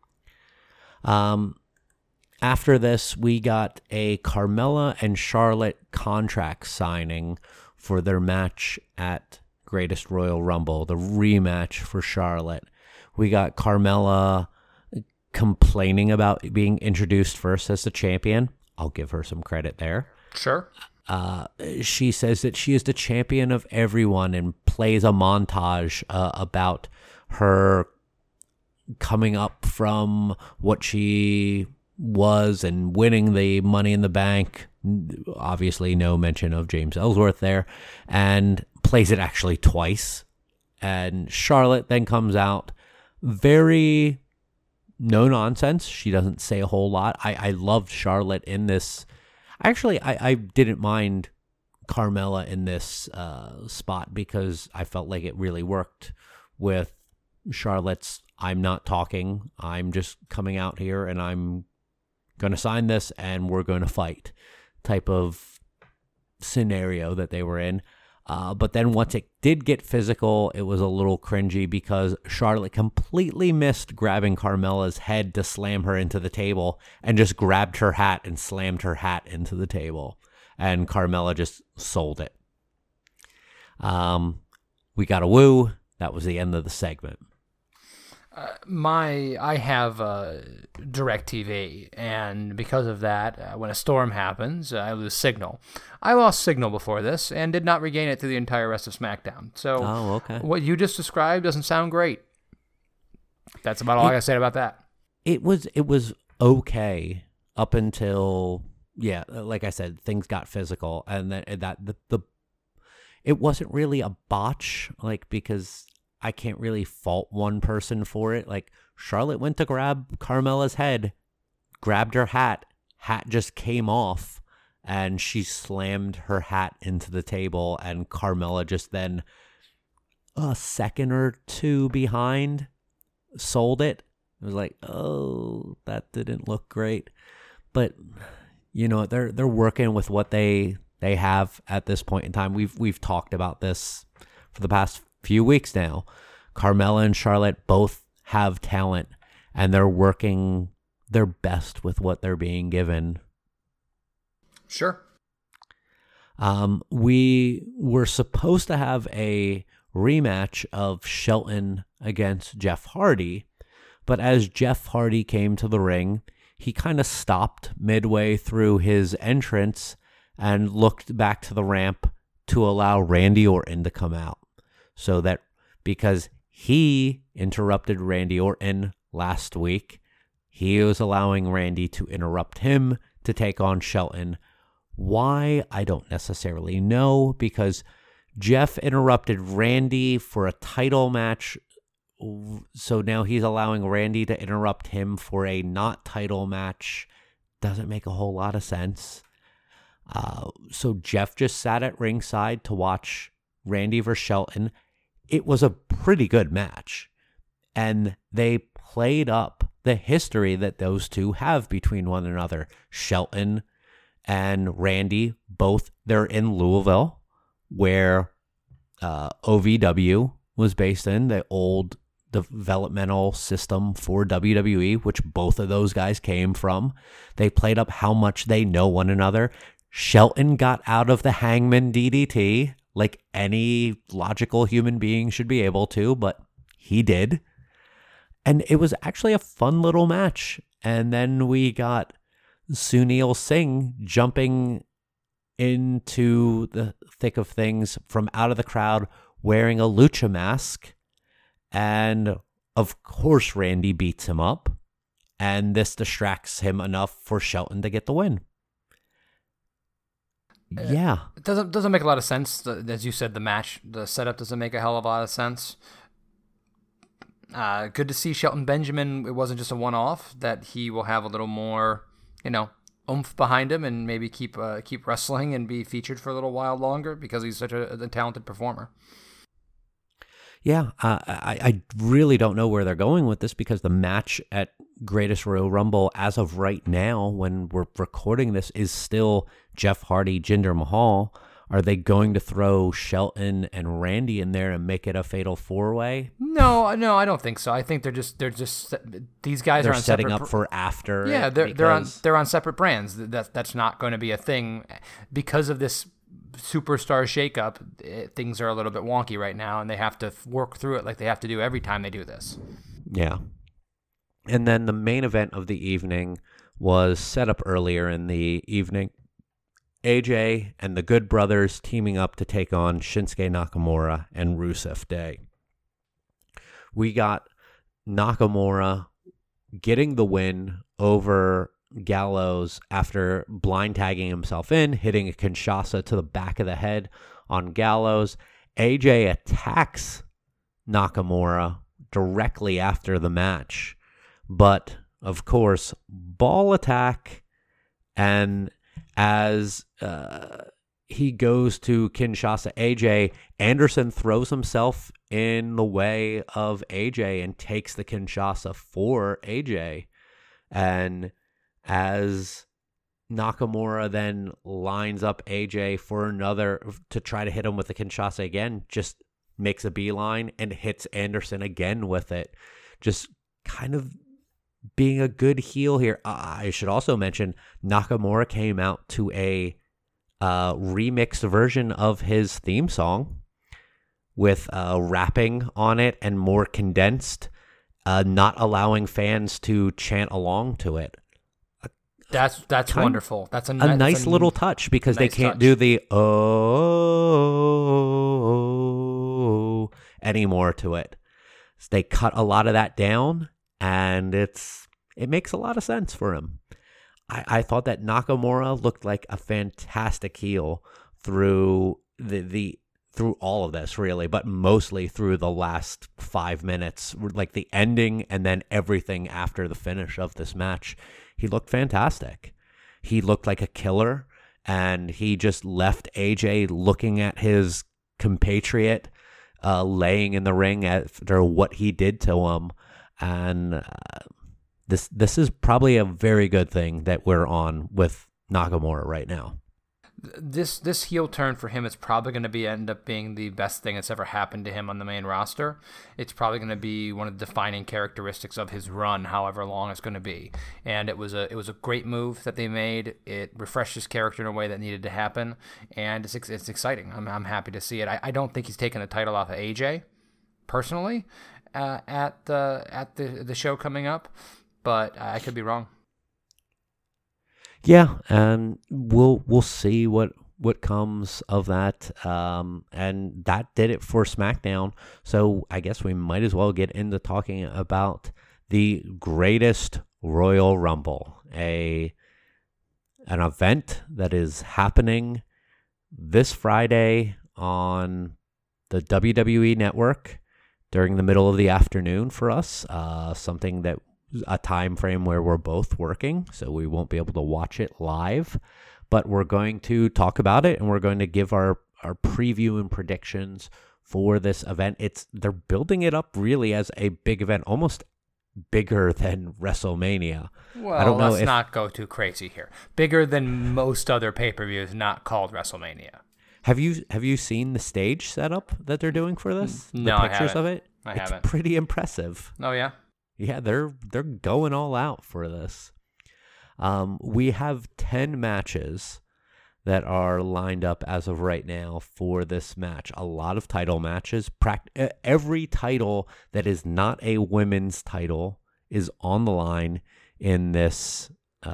After this, we got a Carmella and Charlotte contract signing for their match at Greatest Royal Rumble, the rematch for Charlotte. We got Carmella complaining about being introduced first as the champion. I'll give her some credit there. Sure. She says that she is the champion of everyone and plays a montage about her coming up from what she was and winning the Money in the Bank. Obviously, no mention of James Ellsworth there, and plays it actually twice. And Charlotte then comes out very no nonsense. She doesn't say a whole lot. I loved Charlotte in this. Actually, I didn't mind Carmella in this spot because I felt like it really worked with Charlotte's I'm not talking, I'm just coming out here and I'm going to sign this and we're going to fight type of scenario that they were in. But then once it did get physical, it was a little cringy because Charlotte completely missed grabbing Carmella's head to slam her into the table and just grabbed her hat and slammed her hat into the table. And Carmella just sold it. We got a woo. That was the end of the segment. I have DirecTV, and because of that, when a storm happens, I lose signal. I lost signal before this and did not regain it through the entire rest of SmackDown. So what you just described doesn't sound great. That's about all I got to say about that. It was okay up until, like I said, things got physical, and it wasn't really a botch, because I can't really fault one person for it. Like, Charlotte went to grab Carmella's head, grabbed her hat just came off, and she slammed her hat into the table, and Carmella just then a second or two behind sold it. It was like, oh, that didn't look great. But they're working with what they have at this point in time. We've talked about this for the past few weeks now. Carmella and Charlotte both have talent, and they're working their best with what they're being given. Sure. We were supposed to have a rematch of Shelton against Jeff Hardy, but as Jeff Hardy came to the ring, he kind of stopped midway through his entrance and looked back to the ramp to allow Randy Orton to come out. So that because he interrupted Randy Orton last week, he was allowing Randy to interrupt him to take on Shelton. Why? I don't necessarily know, because Jeff interrupted Randy for a title match, so now he's allowing Randy to interrupt him for a not title match. Doesn't make a whole lot of sense. So Jeff just sat at ringside to watch Randy versus Shelton. It was a pretty good match, and they played up the history that those two have between one another. Shelton and Randy, both, they're in Louisville, where OVW was based in, the old developmental system for WWE, which both of those guys came from. They played up how much they know one another. Shelton got out of the Hangman DDT like any logical human being should be able to, but he did. And it was actually a fun little match. And then we got Sunil Singh jumping into the thick of things from out of the crowd wearing a lucha mask. And of course, Randy beats him up. And this distracts him enough for Shelton to get the win. Yeah. It doesn't make a lot of sense. As you said, the setup doesn't make a hell of a lot of sense. Good to see Shelton Benjamin. It wasn't just a one-off, that he will have a little more, oomph behind him and maybe keep wrestling and be featured for a little while longer, because he's such a talented performer. Yeah, I really don't know where they're going with this, because the match at Greatest Royal Rumble, as of right now, when we're recording this, is still Jeff Hardy, Jinder Mahal. Are they going to throw Shelton and Randy in there and make it a fatal four-way? No, I don't think so. I think they're just these guys are on setting up for after. Yeah, they're on separate brands. That's not going to be a thing because of this superstar shakeup. Things are a little bit wonky right now, and they have to work through it like they have to do every time they do this. Yeah. And then the main event of the evening was set up earlier in the evening. AJ and the Good Brothers teaming up to take on Shinsuke Nakamura and Rusev Day. We got Nakamura getting the win over Gallows after blind tagging himself in, hitting a Kinshasa to the back of the head on Gallows. AJ attacks Nakamura directly after the match, but of course, ball attack, and as he goes to Kinshasa AJ, Anderson throws himself in the way of AJ and takes the Kinshasa for AJ. And as Nakamura then lines up AJ for another, to try to hit him with the Kinshasa again, just makes a beeline and hits Anderson again with it. Just kind of being a good heel here. I should also mention Nakamura came out to a remixed version of his theme song with rapping on it and more condensed, not allowing fans to chant along to it. That's wonderful. That's a nice little touch, because they can't do the oh anymore to it. So they cut a lot of that down, and it makes a lot of sense for him. I thought that Nakamura looked like a fantastic heel through the through all of this, really, but mostly through the last 5 minutes, like the ending and then everything after the finish of this match. He looked fantastic. He looked like a killer, and he just left AJ looking at his compatriot laying in the ring after what he did to him. And this is probably a very good thing that we're on with Nakamura right now. This heel turn for him is probably going to end up being the best thing that's ever happened to him on the main roster. It's probably going to be one of the defining characteristics of his run, however long it's going to be. And it was a great move that they made. It refreshed his character in a way that needed to happen, and it's exciting. I'm happy to see it. I don't think he's taken the title off of AJ personally at the show coming up, but I could be wrong. Yeah, and we'll see what comes of that. And that did it for SmackDown. So I guess we might as well get into talking about the greatest Royal Rumble, an event that is happening this Friday on the WWE Network during the middle of the afternoon for us. Something that a time frame where we're both working, so we won't be able to watch it live, but we're going to talk about it, and we're going to give our preview and predictions for this event. They're building it up really as a big event, almost bigger than WrestleMania. Well, I don't know, let's not go too crazy here. Bigger than most other pay-per-views not called WrestleMania. Have you seen the stage setup that they're doing for this? No, the pictures I haven't. of it? It's pretty impressive. Oh yeah. Yeah, they're going all out for this. We have 10 matches that are lined up as of right now for this match. A lot of title matches. Every title that is not a women's title is on the line in this.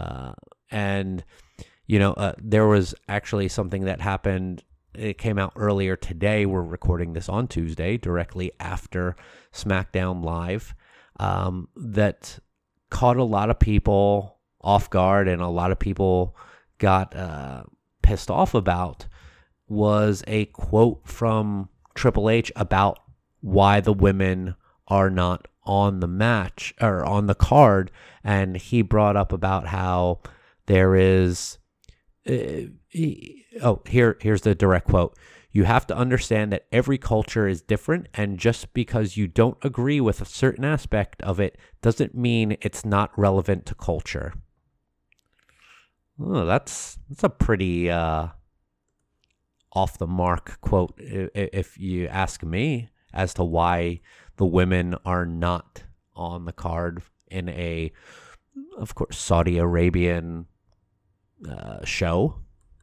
And, there was actually something that happened. It came out earlier today. We're recording this on Tuesday, directly after SmackDown Live. That caught a lot of people off guard, and a lot of people got pissed off about, was a quote from Triple H about why the women are not on the match or on the card. And he brought up about how there is here's the direct quote. You have to understand that every culture is different, and just because you don't agree with a certain aspect of it doesn't mean it's not relevant to culture. Oh, that's a pretty off the mark quote, if you ask me, as to why the women are not on the card in a, of course, Saudi Arabian show.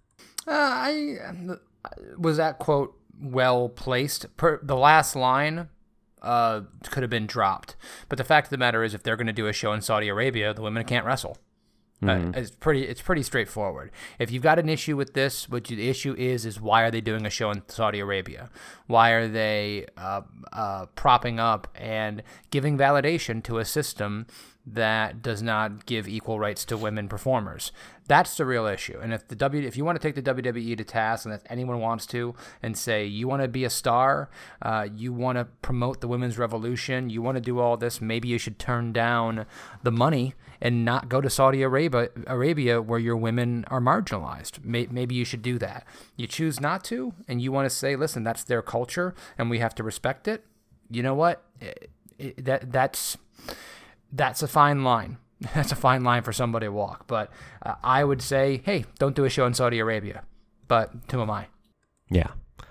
Was that quote well placed? The last line could have been dropped, but the fact of the matter is, if they're going to do a show in Saudi Arabia, the women can't wrestle. It's pretty straightforward. If you've got an issue with this, what the issue is why are they doing a show in Saudi Arabia? Why are they propping up and giving validation to a system that does not give equal rights to women performers? That's the real issue. And if you want to take the WWE to task, and if anyone wants to, and say you want to be a star, you want to promote the women's revolution, you want to do all this, maybe you should turn down the money and not go to Saudi Arabia where your women are marginalized. Maybe you should do that. You choose not to, and you want to say, listen, that's their culture, and we have to respect it. You know what? That's a fine line. That's a fine line for somebody to walk. But I would say, hey, don't do a show in Saudi Arabia. But who am I? Yeah.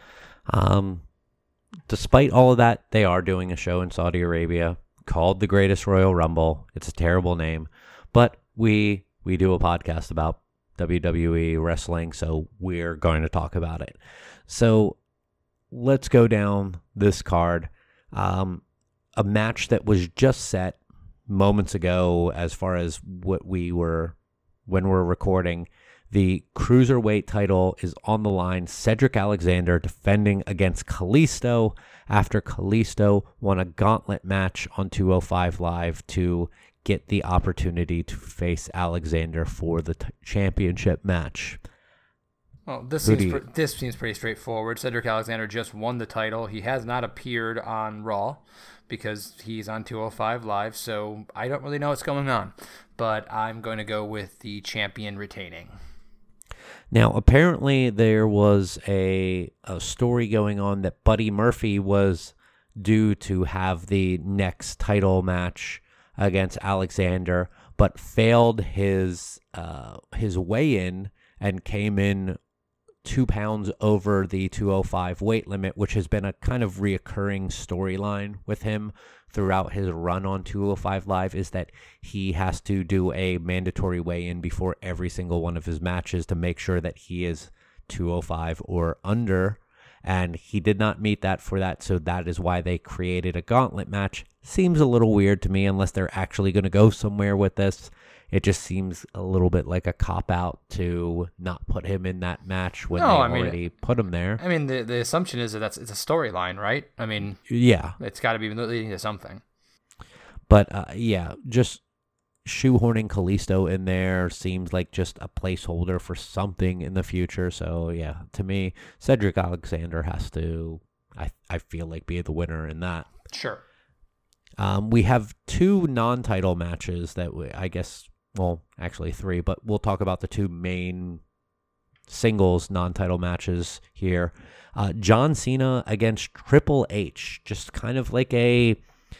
Despite all of that, they are doing a show in Saudi Arabia called The Greatest Royal Rumble. It's a terrible name. But we do a podcast about WWE wrestling, so we're going to talk about it. So let's go down this card. A match that was just set moments ago, as far as when we're recording. The Cruiserweight title is on the line. Cedric Alexander defending against Kalisto after Kalisto won a gauntlet match on 205 Live to get the opportunity to face Alexander for the championship match. Well, this seems pretty straightforward. Cedric Alexander just won the title. He has not appeared on Raw because he's on 205 Live, so I don't really know what's going on. But I'm going to go with the champion retaining. Now, apparently there was a story going on that Buddy Murphy was due to have the next title match against Alexander, but failed his weigh-in and came in 2 pounds over the 205 weight limit, which has been a kind of reoccurring storyline with him throughout his run on 205 Live, is that he has to do a mandatory weigh-in before every single one of his matches to make sure that he is 205 or under, and he did not meet that for that, so that is why they created a gauntlet match. Seems a little weird to me, unless they're actually going to go somewhere with this. It just seems a little bit like a cop-out to not put him in that match when already put him there. I mean, the assumption is that it's a storyline, right? I mean, yeah, it's got to be leading to something. But, just shoehorning Kalisto in there seems like just a placeholder for something in the future. So, yeah, to me, Cedric Alexander has to, I feel like, be the winner in that. Sure. We have 2 non-title matches that actually 3, but we'll talk about the 2 main singles non-title matches here. John Cena against Triple H, just kind of like a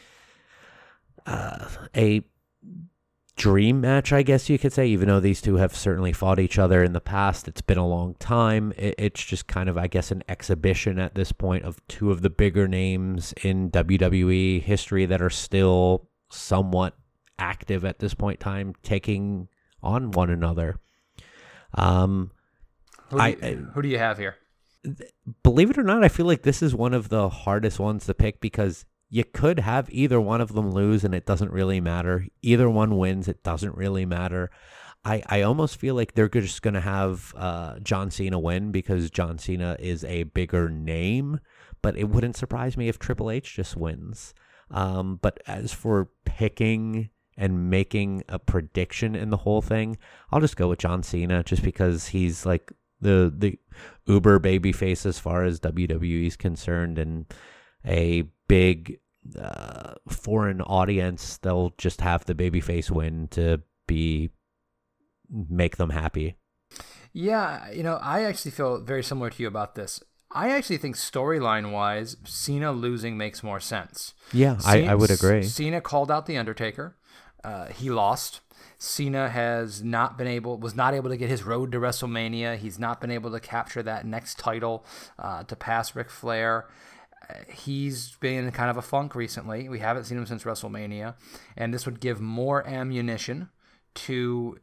dream match, I guess you could say, even though these two have certainly fought each other in the past. It's been a long time. It's just kind of, I guess, an exhibition at this point of 2 of the bigger names in WWE history that are still somewhat active at this point in time, taking on one another. Who do you have here? Believe it or not, I feel like this is one of the hardest ones to pick because you could have either one of them lose and it doesn't really matter. Either one wins, it doesn't really matter. I almost feel like they're just going to have John Cena win because John Cena is a bigger name, but it wouldn't surprise me if Triple H just wins. But as for picking and making a prediction in the whole thing, I'll just go with John Cena just because he's like the uber babyface as far as WWE is concerned, and a big foreign audience. They'll just have the babyface win to make them happy. Yeah, I actually feel very similar to you about this. I actually think storyline-wise, Cena losing makes more sense. Yeah, I would agree. Cena called out The Undertaker. He lost. Cena was not able to get his road to WrestleMania. He's not been able to capture that next title to pass Ric Flair. He's been in kind of a funk recently. We haven't seen him since WrestleMania, and this would give more ammunition to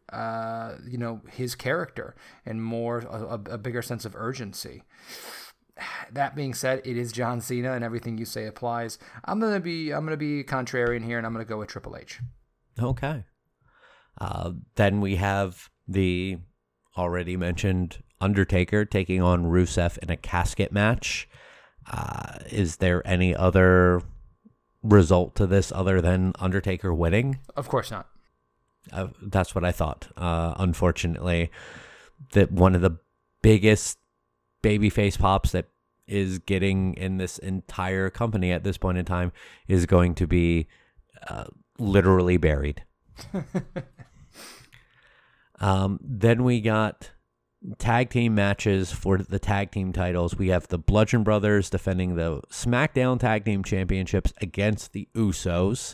his character and more a bigger sense of urgency. That being said, it is John Cena, and everything you say applies. I'm gonna be contrarian here, and I'm gonna go with Triple H. Okay. Then we have the already mentioned Undertaker taking on Rusev in a casket match. Is there any other result to this other than Undertaker winning? Of course not. That's what I thought. Unfortunately, that one of the biggest babyface pops that is getting in this entire company at this point in time is going to be literally buried. Then we got tag team matches for the tag team titles. We have the Bludgeon Brothers defending the SmackDown Tag Team Championships against the Usos.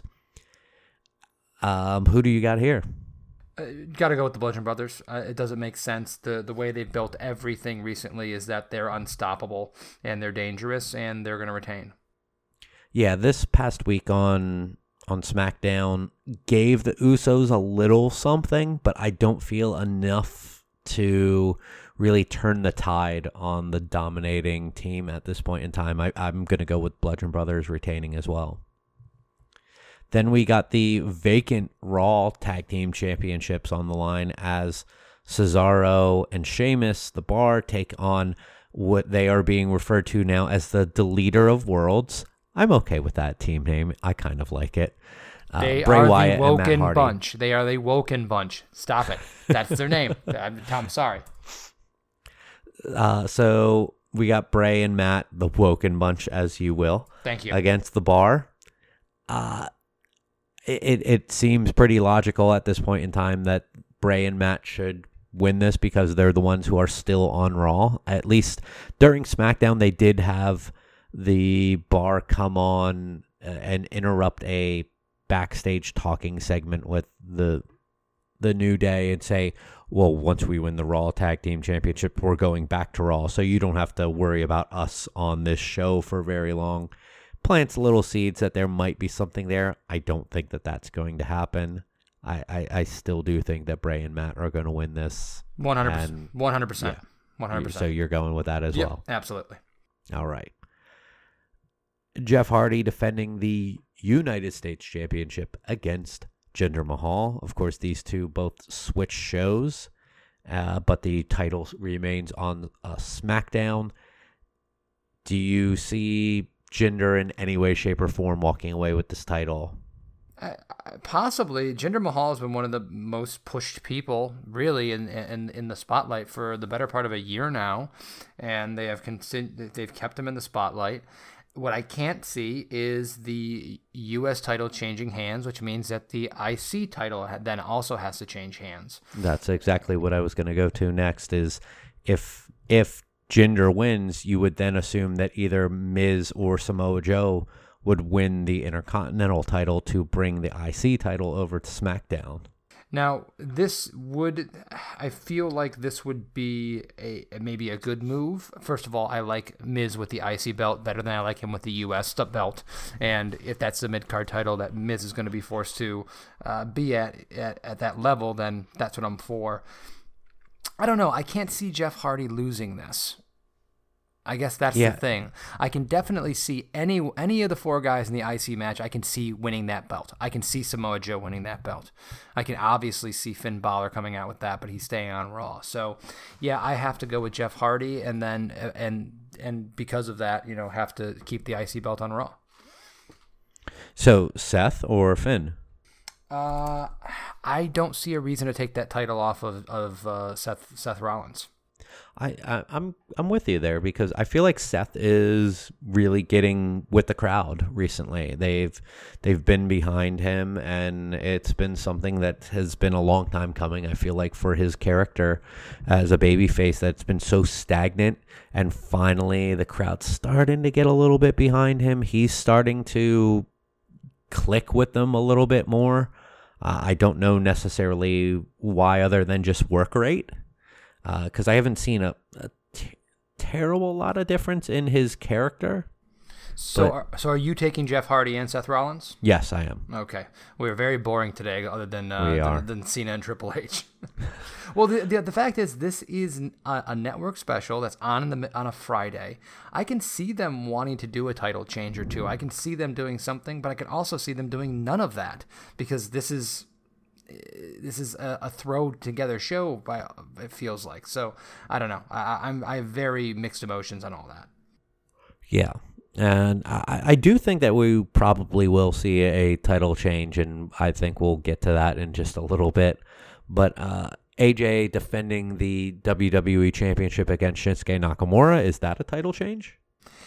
Who do you got here? Got to go with the Bludgeon Brothers. It doesn't make sense. The way they've built everything recently is that they're unstoppable and they're dangerous and they're going to retain. Yeah, this past week on SmackDown gave the Usos a little something, but I don't feel enough to really turn the tide on the dominating team at this point in time. I'm going to go with Bludgeon Brothers retaining as well. Then we got the vacant Raw Tag Team Championships on the line as Cesaro and Sheamus, the Bar, take on what they are being referred to now as the Deleter of Worlds. I'm okay with that team name. I kind of like it. They Bray are Wyatt the Woken and Matt Hardy. Bunch. They are the Woken Bunch. Stop it. That's their name. I'm sorry. So we got Bray and Matt, the Woken Bunch, as you will. Thank you. Against the Bar. It seems pretty logical at this point in time that Bray and Matt should win this because they're the ones who are still on Raw. At least during SmackDown, they did have the Bar come on and interrupt a backstage talking segment with the New Day and say, well, once we win the Raw Tag Team Championship, we're going back to Raw, so you don't have to worry about us on this show for very long. Plants little seeds that there might be something there. I don't think that that's going to happen. I still do think that Bray and Matt are going to win this. 100%. 100%. 100%. So you're going with that as well? Absolutely. All right. Jeff Hardy defending the United States Championship against Jinder Mahal. Of course, these two both switch shows, but the title remains on SmackDown. Do you see Jinder in any way, shape, or form walking away with this title? Possibly. Jinder Mahal has been one of the most pushed people, really, in the spotlight for the better part of a year now, and they've kept him in the spotlight. What I can't see is the U.S. title changing hands, which means that the IC title then also has to change hands. That's exactly what I was going to go to next. Is if Jinder wins, you would then assume that either Miz or Samoa Joe would win the Intercontinental title to bring the IC title over to SmackDown. Now, I feel like this would be maybe a good move. First of all, I like Miz with the IC belt better than I like him with the US belt. And if that's the mid-card title that Miz is going to be forced to be at that level, then that's what I'm for. I don't know. I can't see Jeff Hardy losing this. I guess that's the thing. I can definitely see any of the four guys in the IC match, I can see winning that belt. I can see Samoa Joe winning that belt. I can obviously see Finn Balor coming out with that, but he's staying on Raw. So, yeah, I have to go with Jeff Hardy, and then and because of that, have to keep the IC belt on Raw. So, Seth or Finn? I don't see a reason to take that title off of Seth Rollins. I'm with you there because I feel like Seth is really getting with the crowd recently. They've been behind him, and it's been something that has been a long time coming. I feel like for his character as a babyface that's been so stagnant, and finally the crowd's starting to get a little bit behind him. He's starting to click with them a little bit more. I don't know necessarily why other than just work rate. Because I haven't seen a terrible lot of difference in his character. So are you taking Jeff Hardy and Seth Rollins? Yes, I am. Okay. We're very boring today, other than Cena and Triple H. Well, the fact is, this is a network special that's on a Friday. I can see them wanting to do a title change or two. I can see them doing something, but I can also see them doing none of that because this is a throw together show. It feels like. So I don't know. I have very mixed emotions on all that. Yeah, and I do think that we probably will see a title change, and I think we'll get to that in just a little bit. But AJ defending the WWE Championship against Shinsuke Nakamura, is that a title change?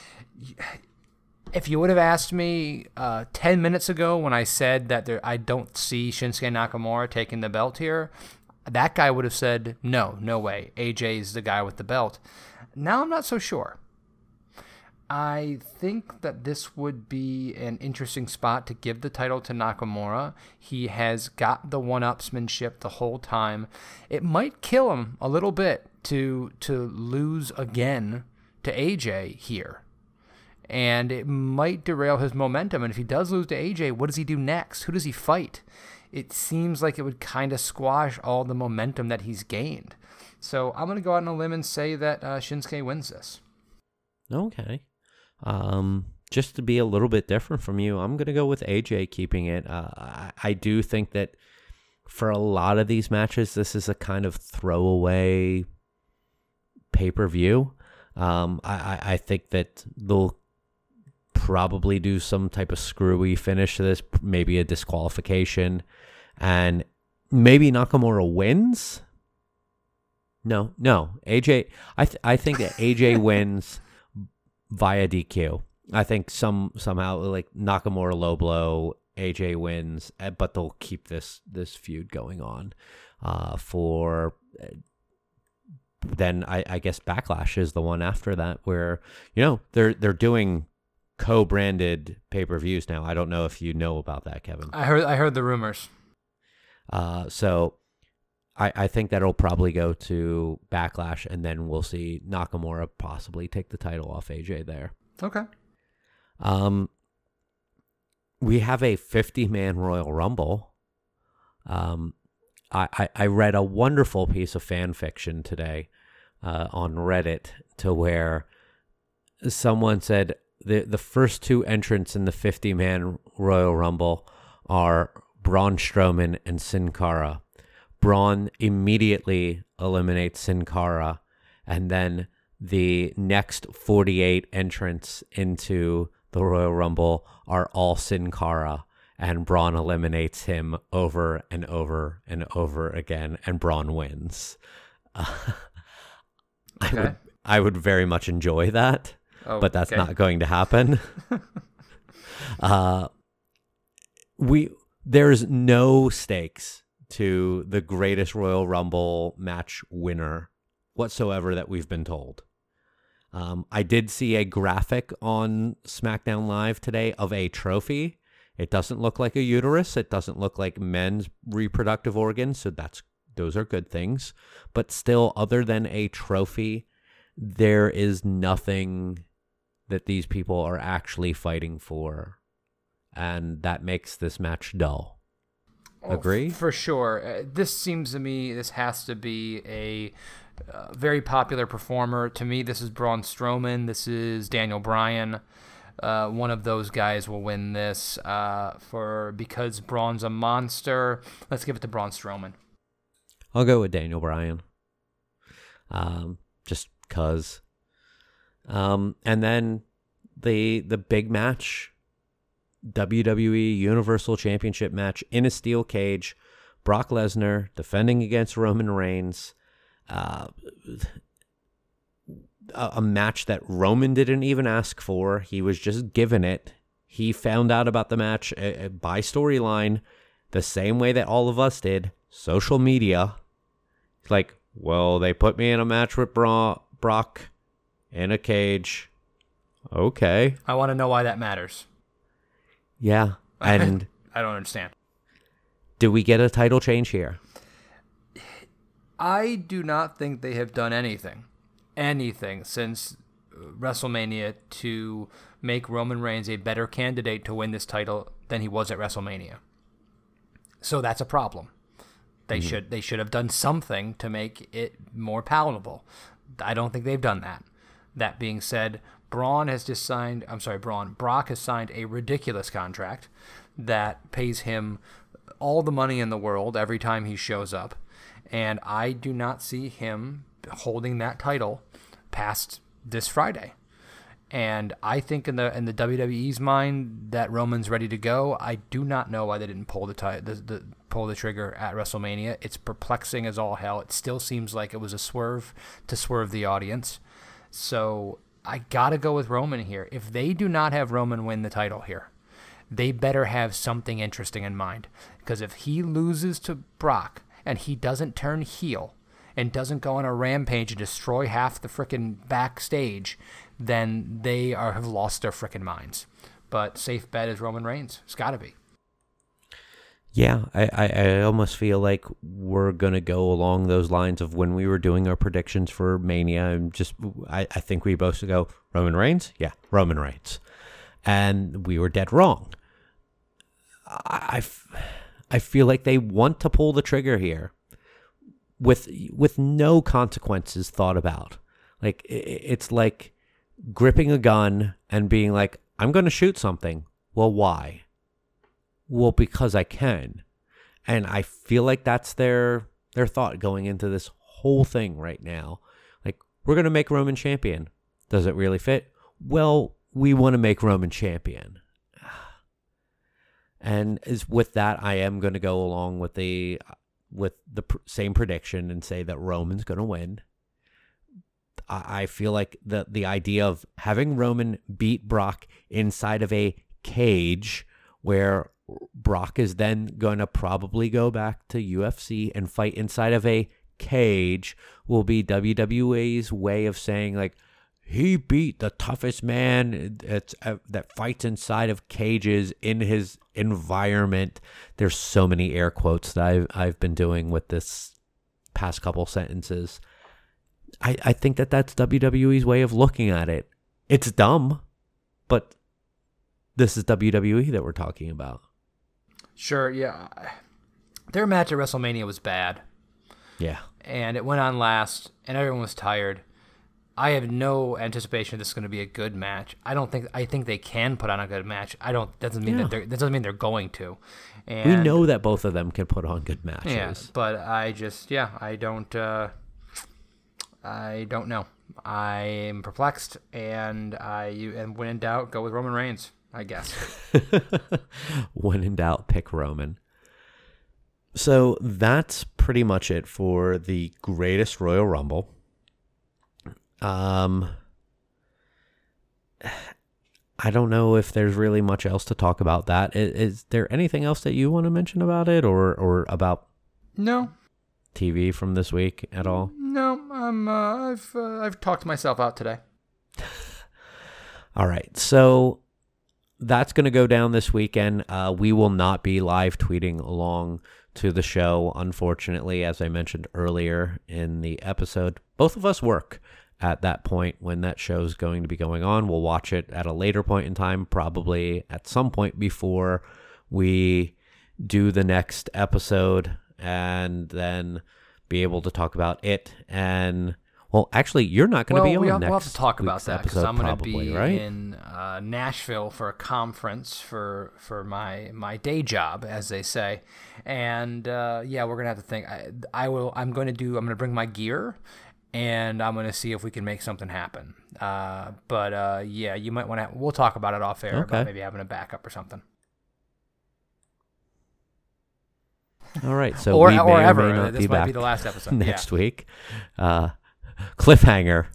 If you would have asked me 10 minutes ago when I said that I don't see Shinsuke Nakamura taking the belt here, that guy would have said, no way. AJ's the guy with the belt. Now I'm not so sure. I think that this would be an interesting spot to give the title to Nakamura. He has got the one-upsmanship the whole time. It might kill him a little bit to lose again to AJ here. And it might derail his momentum. And if he does lose to AJ, what does he do next? Who does he fight? It seems like it would kind of squash all the momentum that he's gained. So I'm going to go out on a limb and say that Shinsuke wins this. Okay. Just to be a little bit different from you, I'm going to go with AJ keeping it. I do think that for a lot of these matches, this is a kind of throwaway pay-per-view. I think that they'll probably do some type of screwy finish to this, maybe a disqualification, and maybe Nakamura wins. No. AJ, I think that AJ wins via DQ. I think somehow like Nakamura low blow, AJ wins, but they'll keep this feud going on for. Then I guess Backlash is the one after that where they're doing co-branded pay-per-views now. I don't know if you know about that, Kevin. I heard the rumors. So I think that'll probably go to Backlash, and then we'll see Nakamura possibly take the title off AJ there. Okay. We have a 50-man Royal Rumble. I read a wonderful piece of fan fiction today on Reddit to where someone said the first two entrants in the 50-man Royal Rumble are Braun Strowman and Sin Cara. Braun immediately eliminates Sin Cara, and then the next 48 entrants into the Royal Rumble are all Sin Cara, and Braun eliminates him over and over and over again, and Braun wins. I would very much enjoy that, but that's not going to happen. There's no stakes to the greatest Royal Rumble match winner whatsoever that we've been told. I did see a graphic on SmackDown Live today of a trophy. It doesn't look like a uterus. It doesn't look like men's reproductive organs. So those are good things. But still, other than a trophy, there is nothing that these people are actually fighting for. And that makes this match dull. Agree? For sure. This seems to me, this has to be a very popular performer. To me, this is Braun Strowman. This is Daniel Bryan. One of those guys will win this because Braun's a monster. Let's give it to Braun Strowman. I'll go with Daniel Bryan. Just cause. And then the big match, WWE Universal Championship match in a steel cage. Brock Lesnar defending against Roman Reigns. A match that Roman didn't even ask for. He was just given it. He found out about the match by storyline the same way that all of us did. Social media. Like, well, they put me in a match with Brock in a cage. Okay. I want to know why that matters. Yeah. And I don't understand. Do we get a title change here? I do not think they have done anything since WrestleMania to make Roman Reigns a better candidate to win this title than he was at WrestleMania. So that's a problem. They should have done something to make it more palatable. I don't think they've done that. That being said, Brock has signed a ridiculous contract that pays him all the money in the world every time he shows up. And I do not see him holding that title past this Friday. And I think in the WWE's mind that Roman's ready to go. I do not know why they didn't pull the trigger at WrestleMania. It's perplexing as all hell. It still seems like it was a swerve to swerve the audience. So I gotta go with Roman here. If they do not have Roman win the title here, they better have something interesting in mind. Because if he loses to Brock and he doesn't turn heel and doesn't go on a rampage and destroy half the frickin' backstage, then they have lost their frickin' minds. But safe bet is Roman Reigns. It's got to be. Yeah, I almost feel like we're going to go along those lines of when we were doing our predictions for Mania. And I think we both go, Roman Reigns? Yeah, Roman Reigns. And we were dead wrong. I feel like they want to pull the trigger here with no consequences thought about. Like, it's like gripping a gun and being like, I'm going to shoot something. Well, why? Well, because I can. And I feel like that's their thought going into this whole thing right now. Like, we're going to make Roman champion. Does it really fit? Well, we want to make Roman champion. And with that, I am going to go along with the with the same prediction and say that Roman's going to win. I feel like the idea of having Roman beat Brock inside of a cage where Brock is then going to probably go back to UFC and fight inside of a cage will be WWE's way of saying, like, he beat the toughest man that fights inside of cages in his environment. There's so many air quotes that I've been doing with this past couple sentences. I think that's WWE's way of looking at it. It's dumb, but this is WWE that we're talking about. Sure, yeah. Their match at WrestleMania was bad. Yeah. And it went on last, and everyone was tired. I have no anticipation this is going to be a good match. I think they can put on a good match. That doesn't mean they're going to. And we know that both of them can put on good matches. Yeah, but I don't know. I am perplexed, and when in doubt, go with Roman Reigns, I guess. When in doubt, pick Roman. So that's pretty much it for the greatest Royal Rumble. I don't know if there's really much else to talk about that. Is there anything else that you want to mention about it or about No TV from this week at all? No, I've talked myself out today. All right, so that's going to go down this weekend. We will not be live tweeting along to the show, unfortunately, as I mentioned earlier in the episode. Both of us work at that point when that show is going to be going on. We'll watch it at a later point in time, probably at some point before we do the next episode, and then be able to talk about it. And well, actually, you're not going to be on next. We'll have to talk about that because I'm going to be right? in Nashville for a conference for my day job, as they say, and we're going to have to think. I'm going to bring my gear, and I'm going to see if we can make something happen. You might want to. We'll talk about it off air about maybe having a backup or something. All right, so we may or may not this be might back be the last episode next week. Cliffhanger.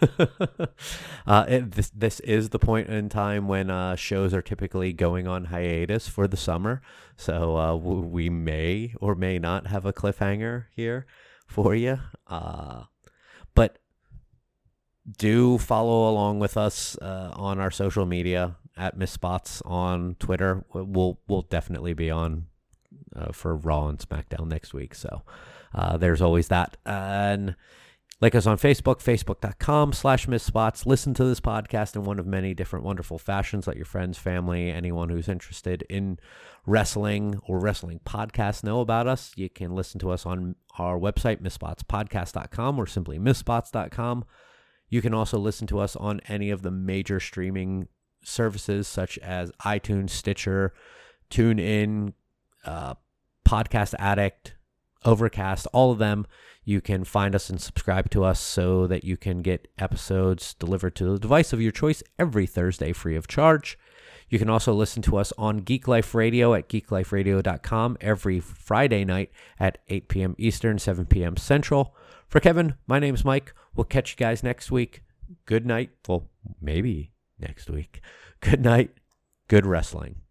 This is the point in time when shows are typically going on hiatus for the summer, so we may or may not have a cliffhanger here for you. But do follow along with us on our social media at Miss Spots on Twitter. We'll definitely be on for Raw and SmackDown next week. So there's always that. And like us on Facebook, facebook.com/MissSpots. Listen to this podcast in one of many different wonderful fashions. Let your friends, family, anyone who's interested in wrestling or wrestling podcasts know about us. You can listen to us on our website, MissSpotsPodcast.com, or simply MissSpots.com. You can also listen to us on any of the major streaming services such as iTunes, Stitcher, TuneIn, Podcast Addict, Overcast, all of them. You can find us and subscribe to us so that you can get episodes delivered to the device of your choice every Thursday free of charge. You can also listen to us on Geek Life Radio at geekliferadio.com every Friday night at 8 p.m. Eastern, 7 p.m. Central. For Kevin, my name's Mike. We'll catch you guys next week. Good night. Well, maybe next week. Good night. Good wrestling.